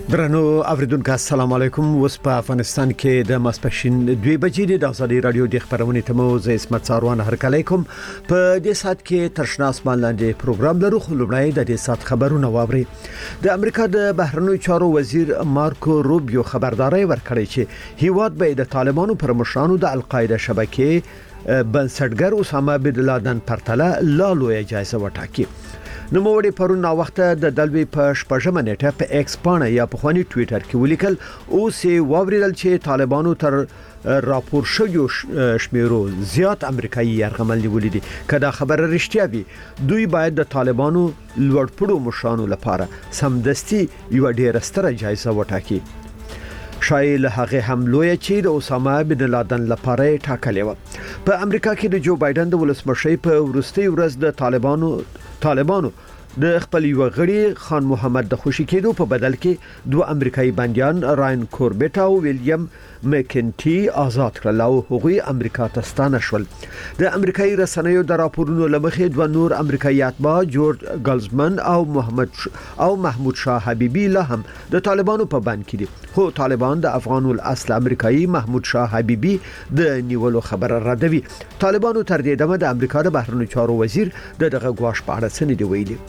درنو اوریدونکو السلام علیکم. اوس په افغانستان کې د ماسپښین 2 بجې د ازادي رادیو د خبرونې تمو زه اسمت ساروان هرکلی کوم. په دې سات کې ترشنا اسمان لاندې پروګرام لرو. خو لومړی د دې سات خبرونه واوري. د امریکا د بهرنیو چارو وزیر مارکو روبیو خبرداري ورکړې چې هیواد به د طالبانو پر مشرانو د القاعده شبکې بنسټګر اسامه بن لادن پرتله لا لوی جایزه وټاکي. نو موږ پرون نا وخت د دلوي په شپږمه نیټه په ایکس پاڼه یا په خواني ټوئیټر کې ولیکل او سي واوریدل چې طالبانو تر راپور شویو شمیرو زیات امریکایي يرغمل نیولې دي. کدا خبره رښتیا وي دوی باید د طالبانو لوړپوړو مشرانو لپاره سمدستي یو ډیره ستره جایزه وټاکي. شایل هغه حمله چې د اسامه بن لادن لپاره ټاکلې و. په امریکا کې د جو بایدن د ولسمشي په ورستي ورځ د طالبانو د خپل یو غړي خان محمد د خوشی کېدو په بدل کې دوه امریکایي بنديان راین کوربټ او ویلیام مکنټي آزاد کړل او هغوی امریکا ته ستانه شول. د امریکایي رسنیو د راپورونو لمخې دوه نور امریکایي اتباع جورج ګلزمن او محمود شاه حبیبي له هم د طالبانو په بند کې دي. خو طالبان د افغان الاصل امریکایي محمود شاه حبیبي د نیولو خبر ردوي. طالبانو تر دې دمه د امریکا د بهرنیو چارو وزیر دغه غواش په اړه څه نه دی ویلي.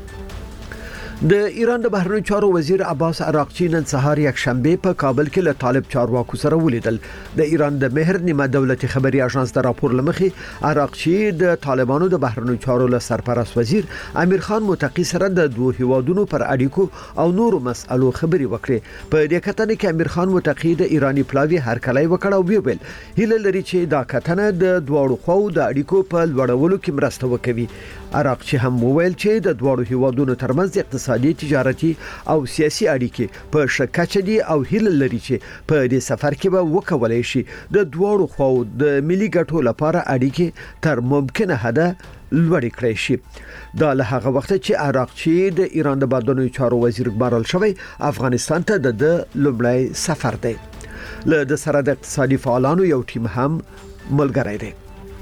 د ایران د بهرنیو چارو وزیر عباس عراقچی نن سهار یک شنبه په کابل کې له طالب چارواکو سره ولیدل. د ایران د مهر نیمه دولتي خبري اژانس د راپور لمخې عراقچی د طالبانو د بهرنیو چارو له سرپرست وزیر امیر خان متقی سره د دوه هیوادونو پر اړیکو او نورو مسالو خبري وکړي. په دې کتنه کې امیر خان متقی د ایرانی پلاوی هرکلی وکړ او ویل هیله لري چې دا کتنه د دوه خو د اړیکو په لوړولو کې مرسته وکړي. عراقچی هم وویل چې د دوه هیوادونو ترمنځ اقتصادي، تجارتي او سیاسي اړیکې په شکچه دي او هیله لري چې په دې سفر کې به وکولای شي د دوه خو د ملي ګټو لپاره اړیکې تر ممکنه حده لوړ کړی شي. دا له هغه وخت چې عراقچی د ایران د بهرنیو چارو وزیر ګمارل شوی افغانستان ته د لومړی سفر دی. له د سره د اقتصادي فعالانو یو ټیم هم ملګری دی.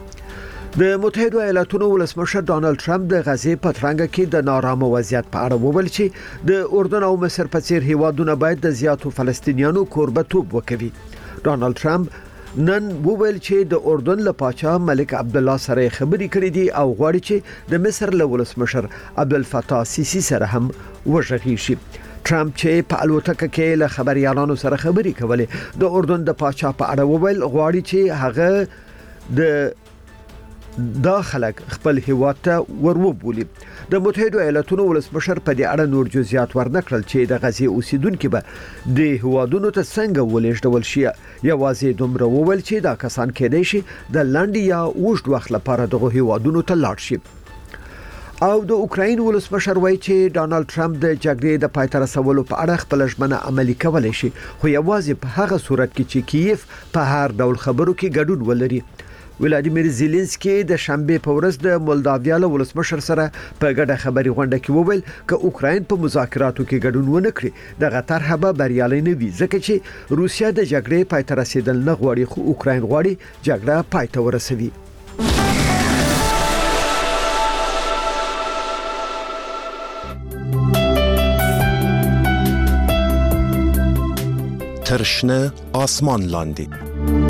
د متحده ایالاتونو ولسمشر ډانلډ ټرمپ د غزې په ترڅنګ کې د نارامه وضعیت په اړه وویل چې د اردن او مصر په څیر هیوادونه باید د زیاتو فلسطینیانو کوربتوب وکړي. ډانلډ ټرمپ نن وویل چې د اردن له پاچا ملک عبد الله سره خبرې کړې دي او غواړي چې د مصر له ولسمشر عبد الفتاح سیسی سره هم وژغي شي. ټرمپ چې په الوتکه کې له خبريالانو سره خبرې کولې د اردن د پاچا په اړه وویل غواړي چې هغه د دا خلک خپل هیواد ته وروبولي. د متحده ایالاتونو ولسمشر په دې اړه نور جزئیات ورنکړل چې د غزې اوسیدونکو به د هیوادونو ته څنګه ولېږدول شي. یوازې دومره وویل چې دا کسان کېدای شي د لاندې یا اوږد وخت لپاره دغه هیوادونو ته لاړ شي. او د اوکراین ولسمشر وایي چې ډانلډ ټرمپ د جګړې د پای ته رسولو په اړه خپل ژمنه عملي کولای شي خو یوازې په هغه صورت کې چې کیف په هر ډول خبرو کې ګډون ولري. ولادیمیر زيلنسکي د شنبه په ورځ د مولداویا له ولسمشر سره په ګډه خبري غونډه کې وویل ک اوکراین په مذاکراتو کې ګډون ونه کړي دغه طرحه به بریالي نه وي ځکه چې روسیا د جګړې پای ته رسیدل نه غواړي خو اوکراین غواړي جګړه پای ته ورسوي. ترشنه آسمان لاندې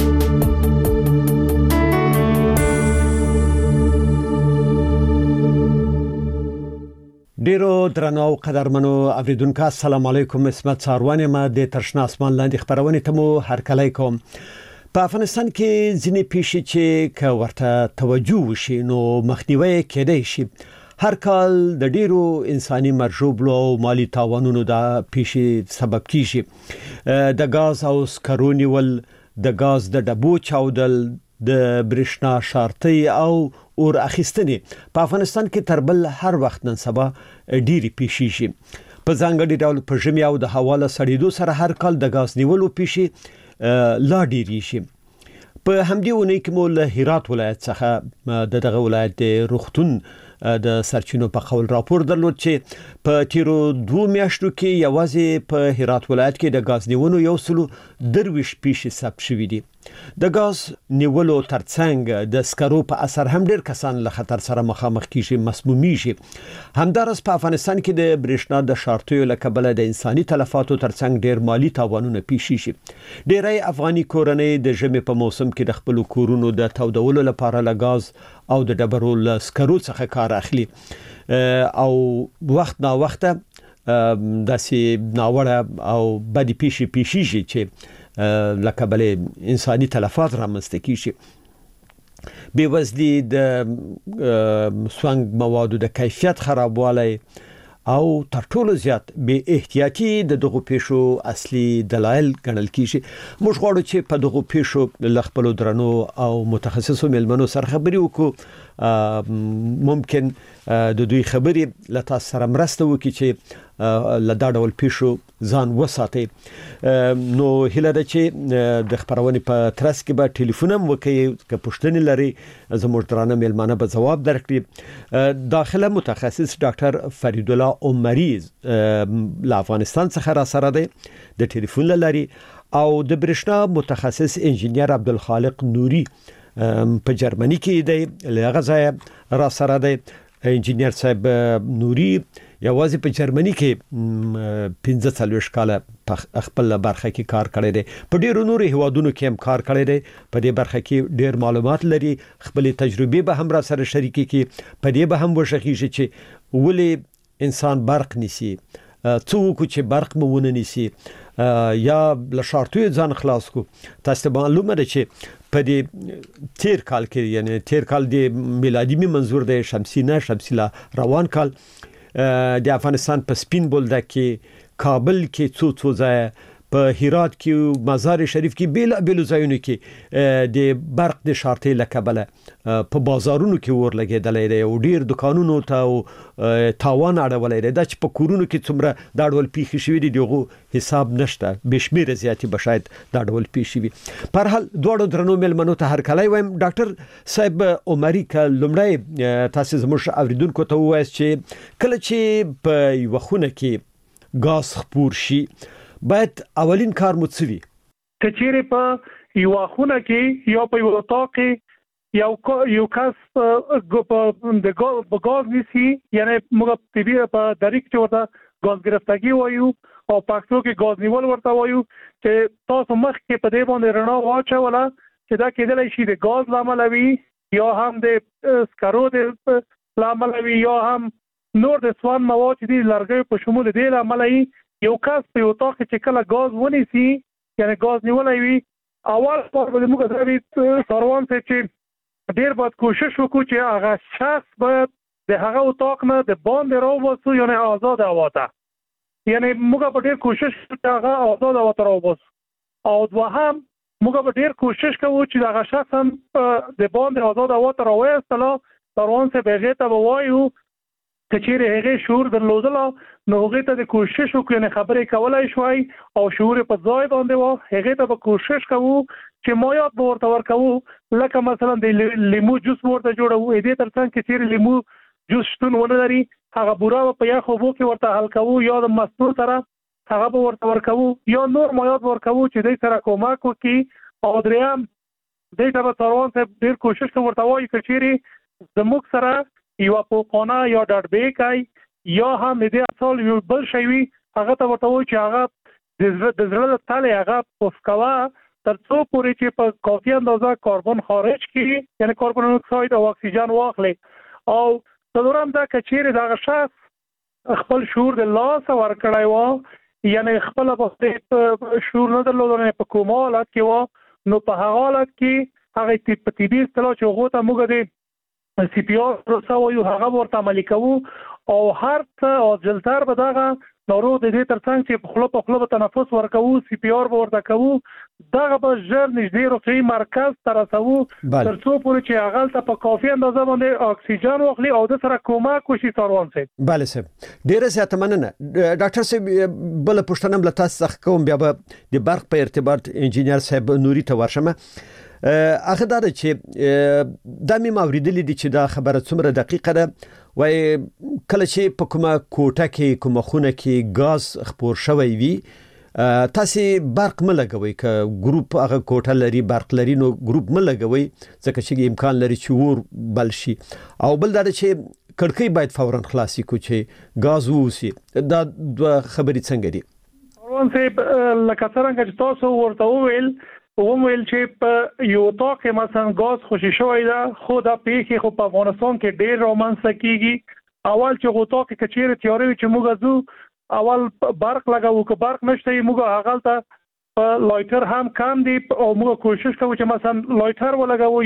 ډیرو درنو قدرمنو اوریدونکو السلام علیکم. اسمت ساروان ما د ترشنا اسمان لاندې خبرونه تمو هرکلی کوم. په افغانستان کې ځینې پیښې چې که ورته توجه وشي نو مخنیوي کېدای شي. هر کال د ډیرو انساني مرجوبلو او مالی تاوانونو د پیښې سبب کیږي. د غاز او سکرونی ول د غاز د ډبو چاودل د برښنا شارتي او اور اخیستنې په افغانستان کې تربل هر وخت نن سبا ډيري پیښې شي. په ځانګړي ډول په ژمي او د حواله سړېدو سره هر کال د غاز نیولو پیښې لا ډيري شي. په همدې ونې کې مو له هرات ولایت څخه دغه ولایت روختون د سرچینو په خول راپور درلود چې په تیرو 2 میاشتو کې یوازې په هرات ولایت کې د غاز نیونو 123 پیښې ثبت شوې دي. د غاز نیولو ترڅنګ د سکرو په اثر هم ډیر کسان له خطر سره مخامخ کیږي، مسمومي شي. همدارس په افغانستان کې د برېښنا د شارټیو له کبله د انساني تلفاتو ترڅنګ ډیر مالی تاوانونه پیښ شي. ډیری افغاني کورنۍ د ژمي په موسم کې د خپل کورونو د تودولو لپاره له غاز او د ډبرو له سکرو څخه کار اخلي او وخت نا وخت داسې ناوړه او بدی پیښې چې لکه بلې انساني تلفات رامنځته کیږي. بېوزلي، د سونګ موادو د کیفیت خرابوالی او تر ټولو زیات بې احتیاطي د دغو پیښو اصلي دلایل ګڼل کیږي. موږ غواړو چې په دغو پیښو له خپلو درنو او متخصصو مېلمنو سره خبرې وکړو. ممکن د دوی خبرې له تاسو سره مرسته وکړي چې له دا ډول پیښو ځان وساتي. نو هیله ده چې د خبرونې په ترڅ کې به ټلیفون هم وکړي، که پوښتنې لري زموږ درانه مېلمانه به ځواب درکړي. داخله متخصص ډاکټر فرید الله عمري له افغانستان څخه را سره دی د ټلیفون لاري، او د برېښنا متخصص انجینیر عبدالخالق نوري په جرمني کې دی، له هغه ځایه را سره دی. انجینیر صاحب نوري یوازې په جرمني کې 45 کاله په خپل برخه کې کار کړی دی، په ډیرو نورو هیوادونو کې هم کار کړی دی. په دې برخه کې ډیر معلومات لري، خپل تجربې به هم را سره شریکي کی. په دې به هم وشخیږي چې ولې انسان برق نیسي، څوک چې برق مونه نیسي یا له شارټیو ځان خلاص کو. تاسو معلومه ده چې په دې تیر کال کې، یعنی تیر کال د میلادي منظور د شمسي روان کال، د افغانستان په سپین بولدک کې، کابل کې څو ځای، په هرات کې، مزار شریف کې، بیل ځایونو کې د برق د شارټۍ له کبله په بازارونو کې ور لګېدلې دی او ډیر دکانونو ته تاوان اړولې دی. دا چې په کورونو کې څومره دا ډول پیښې شوې دي دغه حساب نشته، بشمیره زیاتی بشاید دا ډول پیښې وي. په هر حال دوړو درنو ملمنو ته هر کله وایم ډاکټر صاحب عمري ک لمړی تاسو زموږ اوریدونکو ته وایي چې کله چې په یو خونه کې غاز خپور شي باید اولین کار مو څه وي؟ کچېره په یو خونه کې یا په یو اتاق کې یو کس د غاز نیسی، یعنی موږ طبيعي په دریک چې ورته غاز گرفتگی وایو او پښتو کې غاز نیول ورته وایو، چې تاسو مخ کې په دې باندې رڼا واچوله چې دا کېدلی شي د غاز لامل وي یا هم د سکرو د لامل وي یا هم نور د سوان مواد چې لرګي په شمول دې لامل وي. یو کس په یو اتاق کې چې کله غاز ونیسي، یعنی غاز نیولای وي، اول په موږ د سروان څخه چې ډیر باید کوشش وکړو چې هغه شخص باید د هغه اتاق نه د باندې راوباسو، یعنی آزاد هوا ته. یعنی موږ په ډیر کوشش چې هغه آزاد هوا ته راوباسو. او دوهم موږ په ډیر کوشش کوو چې هغه شخص هم د باندې آزاد هوا ته راوېستل. سروان څخه به ته وایو کچېره هغه شعور درلودل، نو هغه ته د کوشش وکړنه خبرې کولای شوي او شعور په ځای باندې و. هغه ته به کوشش کوو چې مایات ورته ورکوو، لکه مثلا د لیمو جوس ورته جوړو. دې ترڅنګ کې چې لیمو جوس شتون ونه لري، هغه بورا په یخ اوبو کې ورته حل کوو یا د مستو سره هغه به ورته ورکوو یا نور مایات ورکوو چې دې سره کومک وکړي. او دریم دې ته به څاروان ته ډیر کوشش کوو ورته وایي کچېره زموږ سره یو پوقانه یا ډاډبې کوي یا هم دې اصل یو بل شی وي، هغه ته ورته وایي چې هغه د زړه تله هغه پوسکوا تر څو پورې چې په کافي اندازه کاربن خارج کړي، یعنی کاربن ډای اکساید او اکسیجن واخلي. او څلورم دا کچېره دا شخص خپل شعور د لاس ورکړای و، یعنی خپل په شعور نه درلودل، په کومه حالت کې و، نو په هغه حالت کې هغه په طبي اصطلاح چې هغه ته موږ د سی پی آر پروسه وایو هغه ورته عملي کوو. او هر څه عاجلتر به دغه ناروغ د دې ترڅنګ چې په خپل به تنفس ورکوو، سی پی آر به ورته کوو، دغه به ژر نږدې روغتیایي مرکز ته رسوو تر څو پورې چې هغه ته په کافي اندازه باندې اکسیجن واخلي او د سره کومک وشي. سروان صاحب بله صاحب ډیره زیاته مننه. ډاکټر صاحب بل پوښتنه له تاسو څخه کوم، بیا به د برق په ارتباط انجینیر صاحب نوري ته ورشم. هغه دا چې د مې اوریدلې دي چې دا خبره څومره دقیقه ده. وای کله چې په کومه کوټه کې کومه خونه کې غاز خپور شوی وي، تاسو برق ملګوي ک ګروپ هغه کوټه لري برق لري نو ګروپ ملګوي ځکه چې امکان لري چې ور بل شي او بل دا چې کړکۍ باید فورا خلاصي کو چې غاز ووسی دا خبرې څنګه دي ورون سه لکه څنګه چې تاسو ورته وویل چې په یو اتاق کې مثلا غاز خوشي شوی دا خو دا پیخي خو په افغانستان کې ډېر رومانس کیږي اول چې اتاق کې کچېره تیاری چې موږ زو اول برق لګاو که برق نشته موږ هغه ته لایټر هم کم دی او موږ کوشش کوو چې مثلا لایټر ولګاو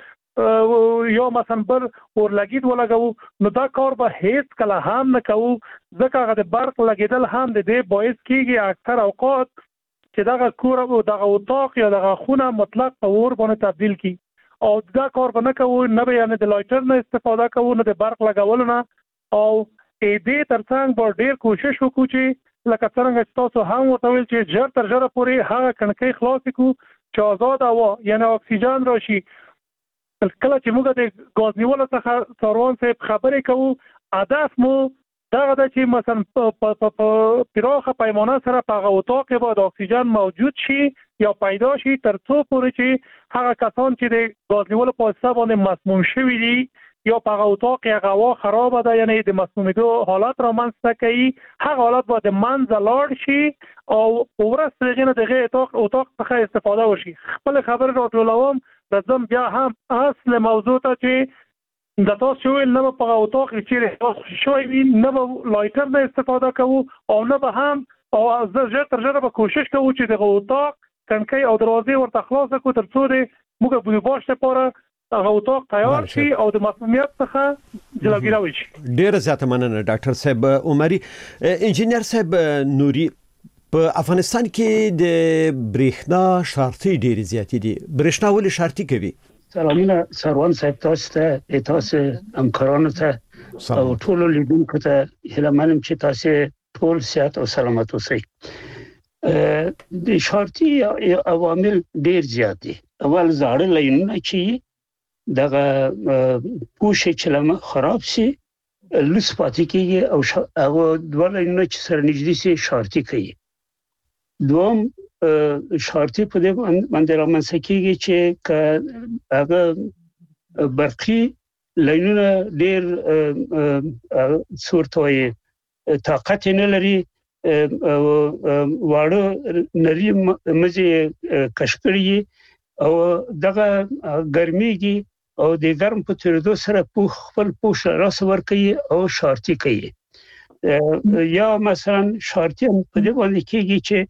یا مثلا بر ورلګید ولګاو نو دا کار به هیڅ کله هم نه کوو ځکه هغه د برق لګیدل هم د دې باعث کیږي اکثر اوقات چې دغه کور او دغه اتاق یا دغه خونه مطلق په اور باندې تبدیل کی او دا کار به نه کوو نه به یعنی د لایټر نه استفاده کوو نه د برق لګول نه او دې ترڅنګ به ډیر کوشش وکړو چې لکه څنګه تاسو هم ورته ویل چې ژر تر ژره پورې هغه کڼکۍ خلاص کړو چې آزاد هوا یعنی اکسیجن راشي کله چې موږ د غاز نیولو څخه څاروان صاحب خبرې کوو هدف مو دا غدا چې مثلا په پراخه پیمانه سره په اتاق کې باید اکسیجن موجود شي یا پیدا شي تر څو پورې چې هغه کسان چې د غاز نیولو په واسطه باندې مسموم شوي دي یا په اتاق کې هوا خراب ده یعنی د مسمومیدو حالت را منځته کوي هغه حالت باید منځ لاړ شي او ورسره غنه دغه اتاق څخه استفاده وشي خپل خبر راټولوم رزم بیا هم اصل موضوع ته چې د تاسو ویل نه په اتاق چې شوی وي نه به لایټر نه استفاده کوو او نه به هم او زه تر ژره به کوشش کوو چې د اتاق کڼکۍ او دروازې ورته خلاص کړو تر څو د موږ په باش لپاره هغه اتاق تیار شي او د مسمومیت څخه جلوګیری وشي ډیر زیاته مننه ډاکټر صاحب عمري انجینر صاحب نوري په افغانستان کې د برېښنا شارتي ډیر زیات دي برېښنا ولې شارتي کوي سلامونه سروان صاحب تاسو همکارانو ته او ټول لیدونکو ته هیله منم چې تاسو ټول صحت او سلامت اوسئ د شارتي عوامل ډیر زیات دي اول زاړه لاینونه چې دغه پوښ چې خراب شي لوس پاتې کیږي او دوه لاینونه چې سره نږدې شي شارتي کوي دوم شارتي په دې باندې رامنځته کیږي چې هغه برقي لاینونه ډېر صورتوي طاقت نه لري واړه نری مزي کشکړي او دغه ګرميږي او د ګرم په تیرېدو سره خپل پوښ راسور کوي او شارتي کوي یا مثلا شارتي په دې باندې کیږي چې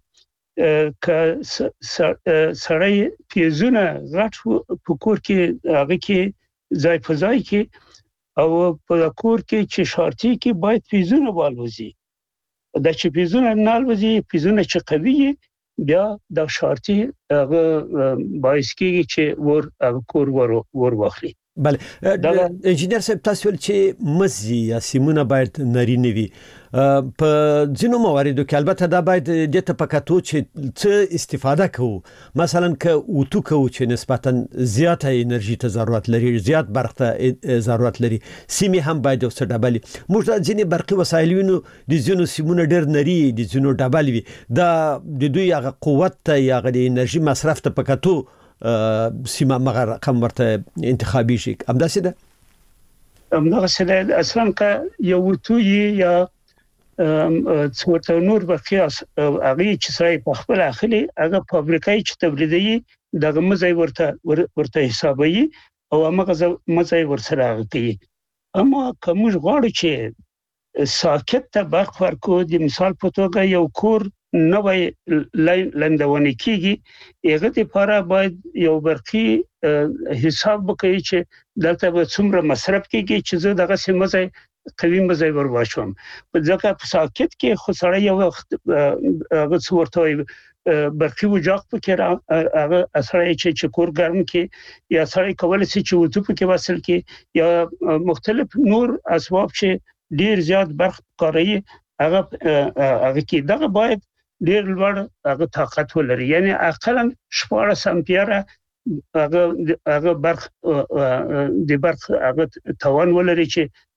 سړی پیزونه غټ په کور کې هغه کې ځای په ځای کې او په کور کې چې شارتي کې باید پیزونه والوزي دا چې پیزونه نه والوزي پیزونه چې قوي بیا د شارتي هغه باعث کیږي چې کور ور واخلي بله انجینر صاحب تاسو ول چې مزي یا سیمونه باید نارینه وي په ځینو مواردو کې البته دا باید د تپکاتو چې څه استفاده کوو مثلا که اوتو کوو چې نسبتا زیاته انرژي ته ضرورت لري زیات برق ته ضرورت لري سیمه هم باید اوسه ډبل موږ د ځینې برقي وسایل وینو د ځینو سیمونه ډېر نری د ځینو ډبل وي دا د دوی هغه قوت ته یا د انرژي مصرف ته پکاتو سیمه مغه رقم ورته انتخابي شي همداسې ده همداسې اصلا که یو توي یا څورته نور بقیاس هغه چې سړی په خپل اخلي هغه فابریکای چې تولیدي دغه مزي ورته حسابي او هغه مزي ورسره کوي اما کوم غواړي چې ساکت ته برق ورکو د مثال په توګه یو کور نوې لندونه کیږي هغه لپاره باید یو برقي حساب وکړي چې دلته به څومره مصرف کیږي چې زه دغه سیمه قوي مزي ور واچوم په ځکه په ساکت کې خو سړی یو وخت هغه څورته برقي وجاق پکې هغه اثر چې کور ګرم کې یا سړی کول شي چې وځو پکې وصل کې یا مختلف نور اسباب چې ډیر زیات برق کاروي هغه کې دغه باید ډیر لوړ هغه طاقت ولري یعنی اقلا 14 امپیر هغه برق د برق هغه توان ولري چې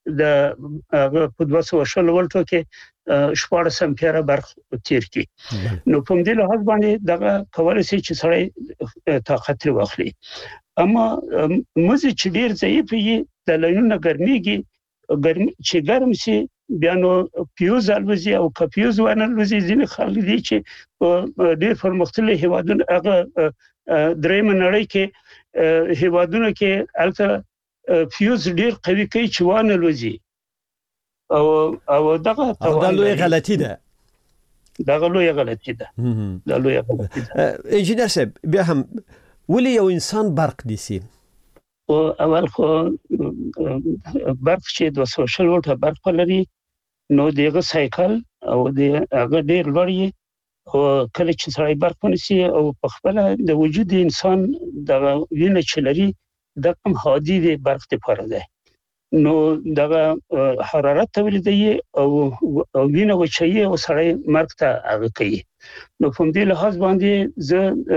د په 200 ولټو کې 14 امپیره برق تیر کی نو په دې لحاظ باندې دغه کولای شي چې سړی طاقت واخلي اما مزه چې ډیر ضعیف وي د لاینونو ګرميږي چې ګرم شي بیا نو پیوز الوزي او کپیوز ونه الوزي ځینې خلک دي چې ډېر پرمختللي هیوادونه هغه درېم نړۍ کې هیوادونه کې البته پیوز ډېر قوي کوي چې ونه الوزي او دغه لوی غلطي ده دغه لوی غلطي ده انجینر صاحب بیا هم ولې یو انسان برق نیسي او اول خو برق چې 200 وولټه برق لري نو دغه سایکل او دغه ډیر لوړی او کله چې سړی برق ونیسي او په خپل د وجود انسان د وینې چلري د کم هادي د برق لپاره ده نو دغه حرارت تولیدي او وینه وچي او سړی مرګ ته هغه کوي نو په دې لحاظ باندې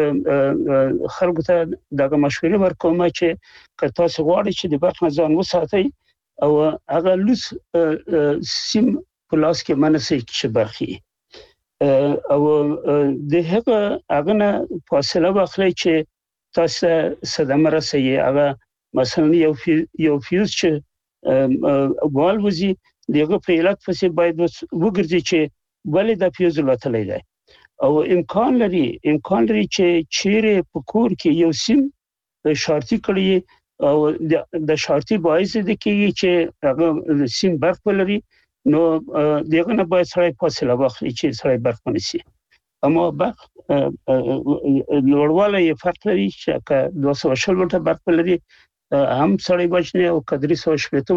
زه خلکو ته دغه مشورې ورکوم چې که تاسو غواړئ چې د برق نه ځان وساتئ او هغه لوس سیم پلاس کې منسي چې برخي او د هغه نه فاصله واخلئ چې تاسو صدمه رسي هغه مثلا یو فیوز چې والوزي دغه په علت پسې باید وګرځي چې ولې د فیوز لټلې ده او امکان لري چې چیرې په کور کې یو سیم شارټي کړي او د شارټي باعث د کېږي چې هغه سیم برق لري نو دغه نه باید سړی فاصله واخلي چې سړی برق ونیسي اما برق لوړوالی یې فرق لري چې 220 وولټه برق لري هم سړی بچنه او کدري 380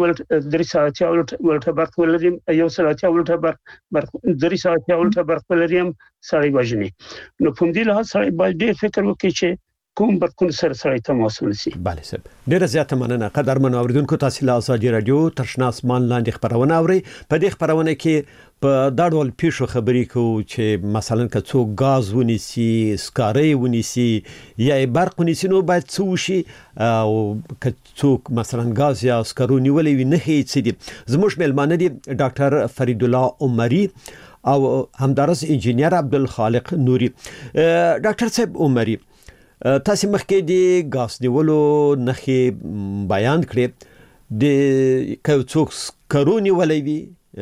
وولټه برق ولري یو 380 وولټه برق 380 وولټه برق لري هم سړی بچنه نو په دې لحاظ سړی باید ډېر فکر وکړي چې کوم برقونه سره سړی تماس ونیسي بله صاحب ډیره زیاته مننه قدرمن اوریدونکو تاسو له ازادي رادیو ترشنا اسمان لاندې خبرونه اورئ په دې خبرونه کې په دا ډول پیښو خبرې کوو چې مثلا که څوک غاز ونیسي سکاري ونیسي یا برق ونیسي نو باید څه وشي او که څوک مثلا غاز یا سکارو نیولې وي نه هیڅ دي زموږ ملمانه دي ډاکټر فرید الله عمری او همدارس انجینیر عبدالخالق نوري ډاکټر صاحب عمری تاسو مخکې د غاز نیولو نخې بیان کړې د کوڅوک کرونی ولوي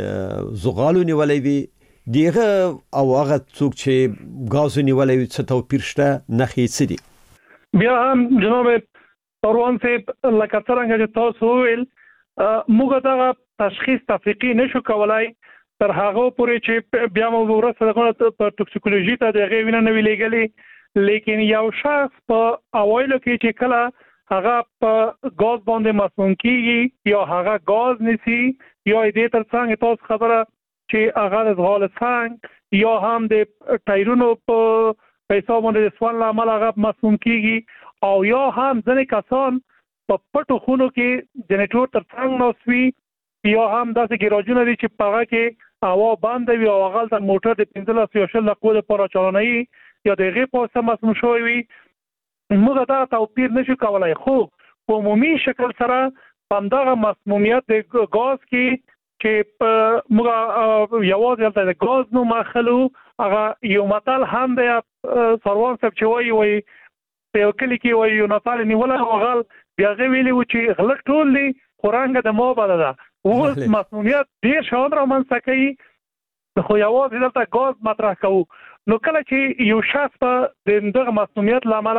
زغالو نیولې وي دیغه او هغه څوک چې غاز نیولې وي څه توپیر شته نخې څه دي بیا هم جناب پروان صاحب لکه څنګه چې تاسو ویل موږ دا تشخیص تفریقي نشو کولای تر هغه پورې چې بیا مو ورسره په ټوکسیکولوژي ته دغه وینه نه ویلېګلې لیکن یو شخص په اوایلو کې چې کله هغه په غاز باندې مسموم کیږي یا هغه غاز نسی یا دې ترڅنګ تاسو خبره چې هغه د غال څنګه یا هم د ټایرونو په پیسو باندې سوال عمل هغه مسموم کیږي او یا هم ځنې کسان په پټو خونو کې جنریټور ترڅنګ نوسوي یا هم داسې ګراجونه دي چې په هغه کې هوا بند وي او هغه د موټر د 15 یا 20 دقیقو لپاره چالانوي یا دغه په سم مسموم شوی وي موږ دا توپیر نشو کولای خو په عمومي شکل سره همدغه مسمومیت د غاز کې چې موږ یوازې د غاز نو مخلو هغه یو متل هم د سروان صاحب چې وایي په کلی کې وایي یو نفر نیول او غل بیا ویلي و چې غلط ټول دي قرانګه د مو بل ده او مسمومیت ډیر شاند را منځ کوي خو یوازې دلته غاز مطرح کوو نو کله چې یو شخص په دغه مسمومیت لامل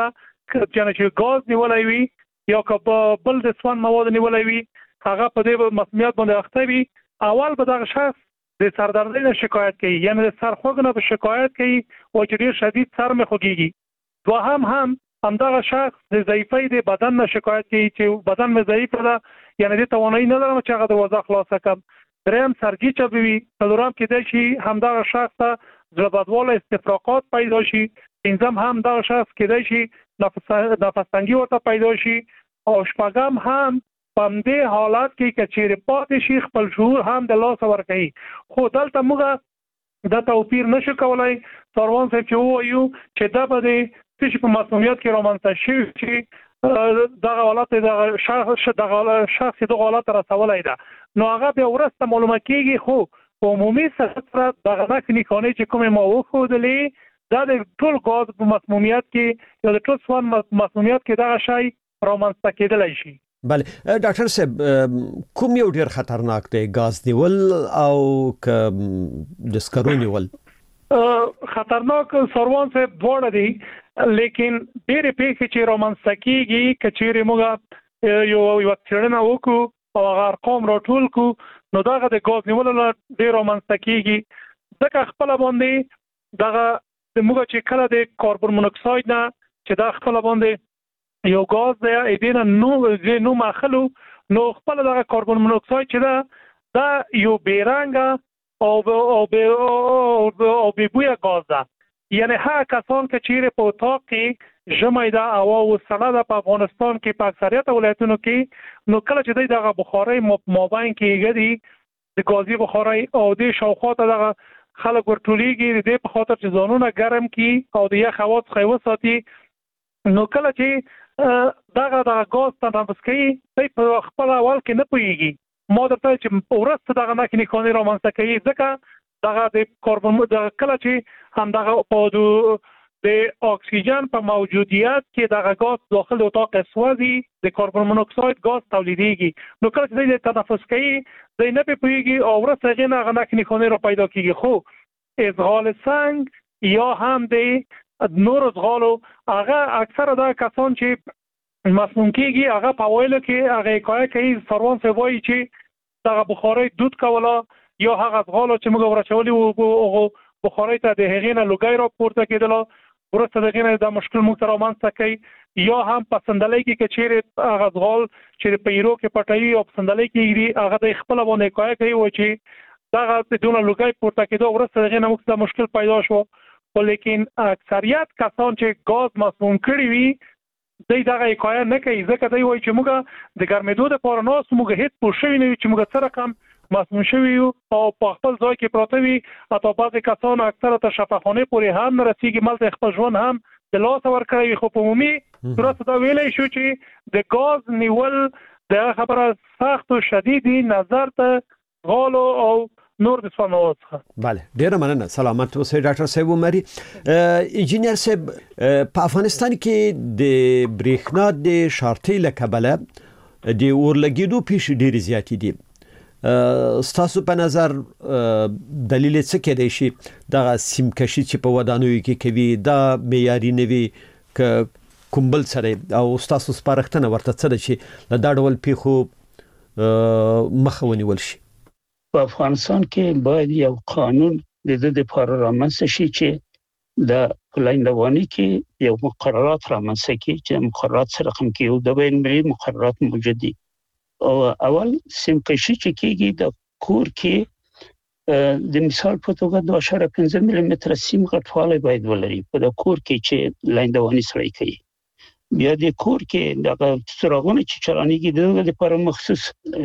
چې غاز نیولای وي یا که بل د سوان مواد نیولای وي هغه په دې مسمومیت باندې اخته وي اول به دغه شخص د سردردۍ نه شکایت کوي یعنی د سر خوږ نه شکایت کوي او چې ډیر شدید سر مې خوږیږي دوهم همدغه شخص د ضعیفۍ د بدن نه شکایت کوي چې بدن مې ضعیف ده یعنی د توانایي نه لرم چې هغه د وضع خلاصه کړم دریم سرګي چوي څلورم کې د شي همدغه شخص ته زړه استفراقات پیدا شي پنځم هم دغه شخص کې د شي نفس تنګي ورته پیدا شي او شپږم هم په دې حالت کې کچېره پاتې شي خپل شعور هم د لاس ور کوي خو دلته موږ د توپیر نشو کولای سروان صاحب چې وایو چې دا به د په مسؤلیت کې رومانسه شي چې دغه حالت د شخص دغه حالت رسولای ده نو هغه به ورسته معلومه کیږي خو په عمومي سره دغه نکنی کانې چې کومه ما وخودلې دا د ټول غاز په مسمومیت کې یا د ټول سوان مسمومیت کې دغه شی رامنځته کېدلی شي. بله ډاکټر صاحب کوم یو ډیر خطرناک دی غاز نیول او د سکرو نیول؟ خطرناک سروان صاحب دواړه دي لیکن ډېرې پیښې چې رامنځته کېږي که چیرې موږ یو څېړنه وکړو او هغه ارقام راټول کړو نو دغه د غاز نیولو ډېر رامنځته کېږي ځکه خپله باندې دغه موږ چې کله د کاربن مونوکساید نه چې دا خپله باندې یو غاز دی ایدینه نو ماخلو نو خپله دغه کاربن مونوکساید چې دا یو بیرنګه او بویه غاز ده یعنی هغه کسان که چیرې په اتاق کې ژمی ده هوا وسړه ده په افغانستان کې په اکثریت ولایتونو کې نو کله چې دوی دغه بخارۍ مابین کې ګرځي د غازي بخارۍ او د شاوخوا ته دغه خلک ورټولېږي د دې په خاطر چې ځانونه ګرم کړي او د یخ هوا څخه وساتي نو کله چې دغه غاز تنفس کوي دوی په خپل اول کې نه پوهېږي ما درته چې ورسته دغه نکنی کانې رامنځته کوي ځکه دغه د کاربن کله چې همدغه په د اکسیژن په موجودیت کې دغه غاز داخل اتاق سوځي د کاربن مونوکساید غاز تولیدېږي نو کله چې دوی تنفس کوي دوی نه پوهېږي او ورسته هغې نه هغه نکنی کانې را پیدا کېږي خو ازغال سنگ یا هم د نور ازغالو هغه اکثره دا کسان چې مسموم کېږي هغه په اوایلو کې هغه حکایه کوي سروان صاحب وایي چې دغه بخارۍ دود کوله یا هغه ازغالو چې موږ ورچولي وو بخارۍ ته د هغې نه لوګی را پورته کېدله ورسته د هغې نه دا مشکل موږ ته رامنځته کوي یا هم په صندلۍ کې که چیرې هغه ازغال چې په ایرو کې پټوي او په صندلۍ کې ایږدي هغه د خپله باندې حکایه کوي وایي چې دغه دونه لوګی پورته کېدو ورسته د هغې نه موږ ته مشکل پیدا شو خو لیکن اکثریت کسان چې غاز مسموم کړي وي دوی دغه حکایه نه کوي ځکه دوی وایي چې موږ د ګرمېدو دپاره ناست موږ هېڅ پوه شوي نه یو چې موږ څه رقم مسموم شوي یو او په خپل ځای کې پراته وي حتی بعضې کسان اکثره تر شفاخانې پورې هم نه رسېږي ملته خپل ژوند هم د لاسه ورکړی وي خو په عمومي صورت دا ویلی شو چې د غاز نیول دغه خبره سخت و شدیدي نظر ته غالو او نور د سوانو څخه. بله ډیره مننه سلامت اوسئ ډاکټر صاحب عمري. انجینیر صاحب په افغانستان کې د برېښنا د شارټۍ له کبله د اورلګېدو پیښې ډېرې زیاتې دي. ستاسو په نظر دلیل څه کېدای شي دغه سیمکشي چې په ودانیو کې کوي دا معیاري نه وي که کوم بل سره او ستاسو سپارښتنه ورته څه ده چې له دا ډول پیښو مخه ونیول شي؟ په افغانستان کې باید یو قانون د دې لپاره رامنځته شي چې د لاندواني کې یو مقررات رامنځته کړي چې مقررات سره رقم کې یو د بین المللي مقررات موجود دي او اول سیمکشي چې کېږي د کور کې د مثال په توګه 2.5 ملي متر سیم غټوالی باید ولري په د کور کې چې لاندواني سړی کوي بیا د کور کې د څراغونو چې چالانېږي دغه لپاره مخصوص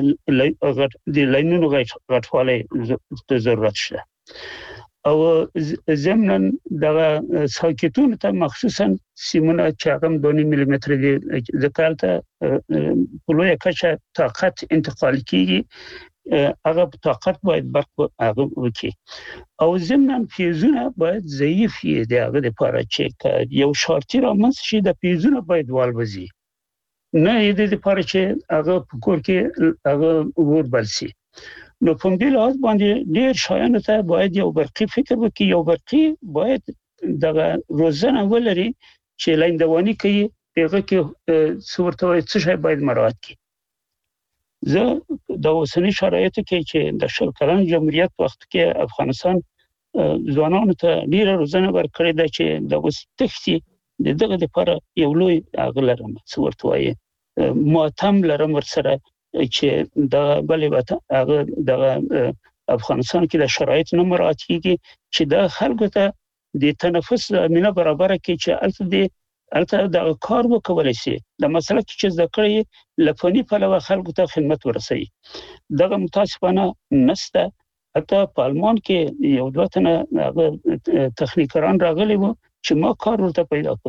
د لاینونو غټوالی د ضرورت شته او ضمناً دغه ساکتونو ته مخصوصا سیمونه چې هغه 2 ملي متر دي ځکه هلته په لویه کچه طاقت انتقال کېږي هغه طاقت باید برق هغه وکړي او ضمناً فیوزونه باید ضعیف وي د هغه لپاره چې یو شارټي رامنځته شي د فیوزونه باید والوځي نه یې د لپاره چې هغه په کور کې هغه اور بل شي نو په دې لحاظ باندې ډېر شایانو ته باید یو برقي فکر وکړي یو برقي باید دغه روزنه ولري چې لاندواني کوي هغه کې څورته څه شی باید مراعات کړي زه د اوسنی شرایطو کې چې د شل کلن جمهوریت وخت کې افغانستان ځوانانو ته ډېره روزنه ورکړې ده چې د اوس تختی دغه لپاره یو لوی اغلرم څورته وایي ماتم لرم ورسره چې د بلې وته هغه د افغانستان کې د شرایط نه مراعات کیږي چې د خلکو ته د تنفس زمينه برابر کړي چې البته د کار وکولای شي د مسله کې چې ذکرې لفني په لور خلکو ته خدمت ورسوي دغه متاسفانه نسته حتی په آلمان کې یو دوه تنه تخنیکران راغلي وو چې ما کار ورته پیدا کړ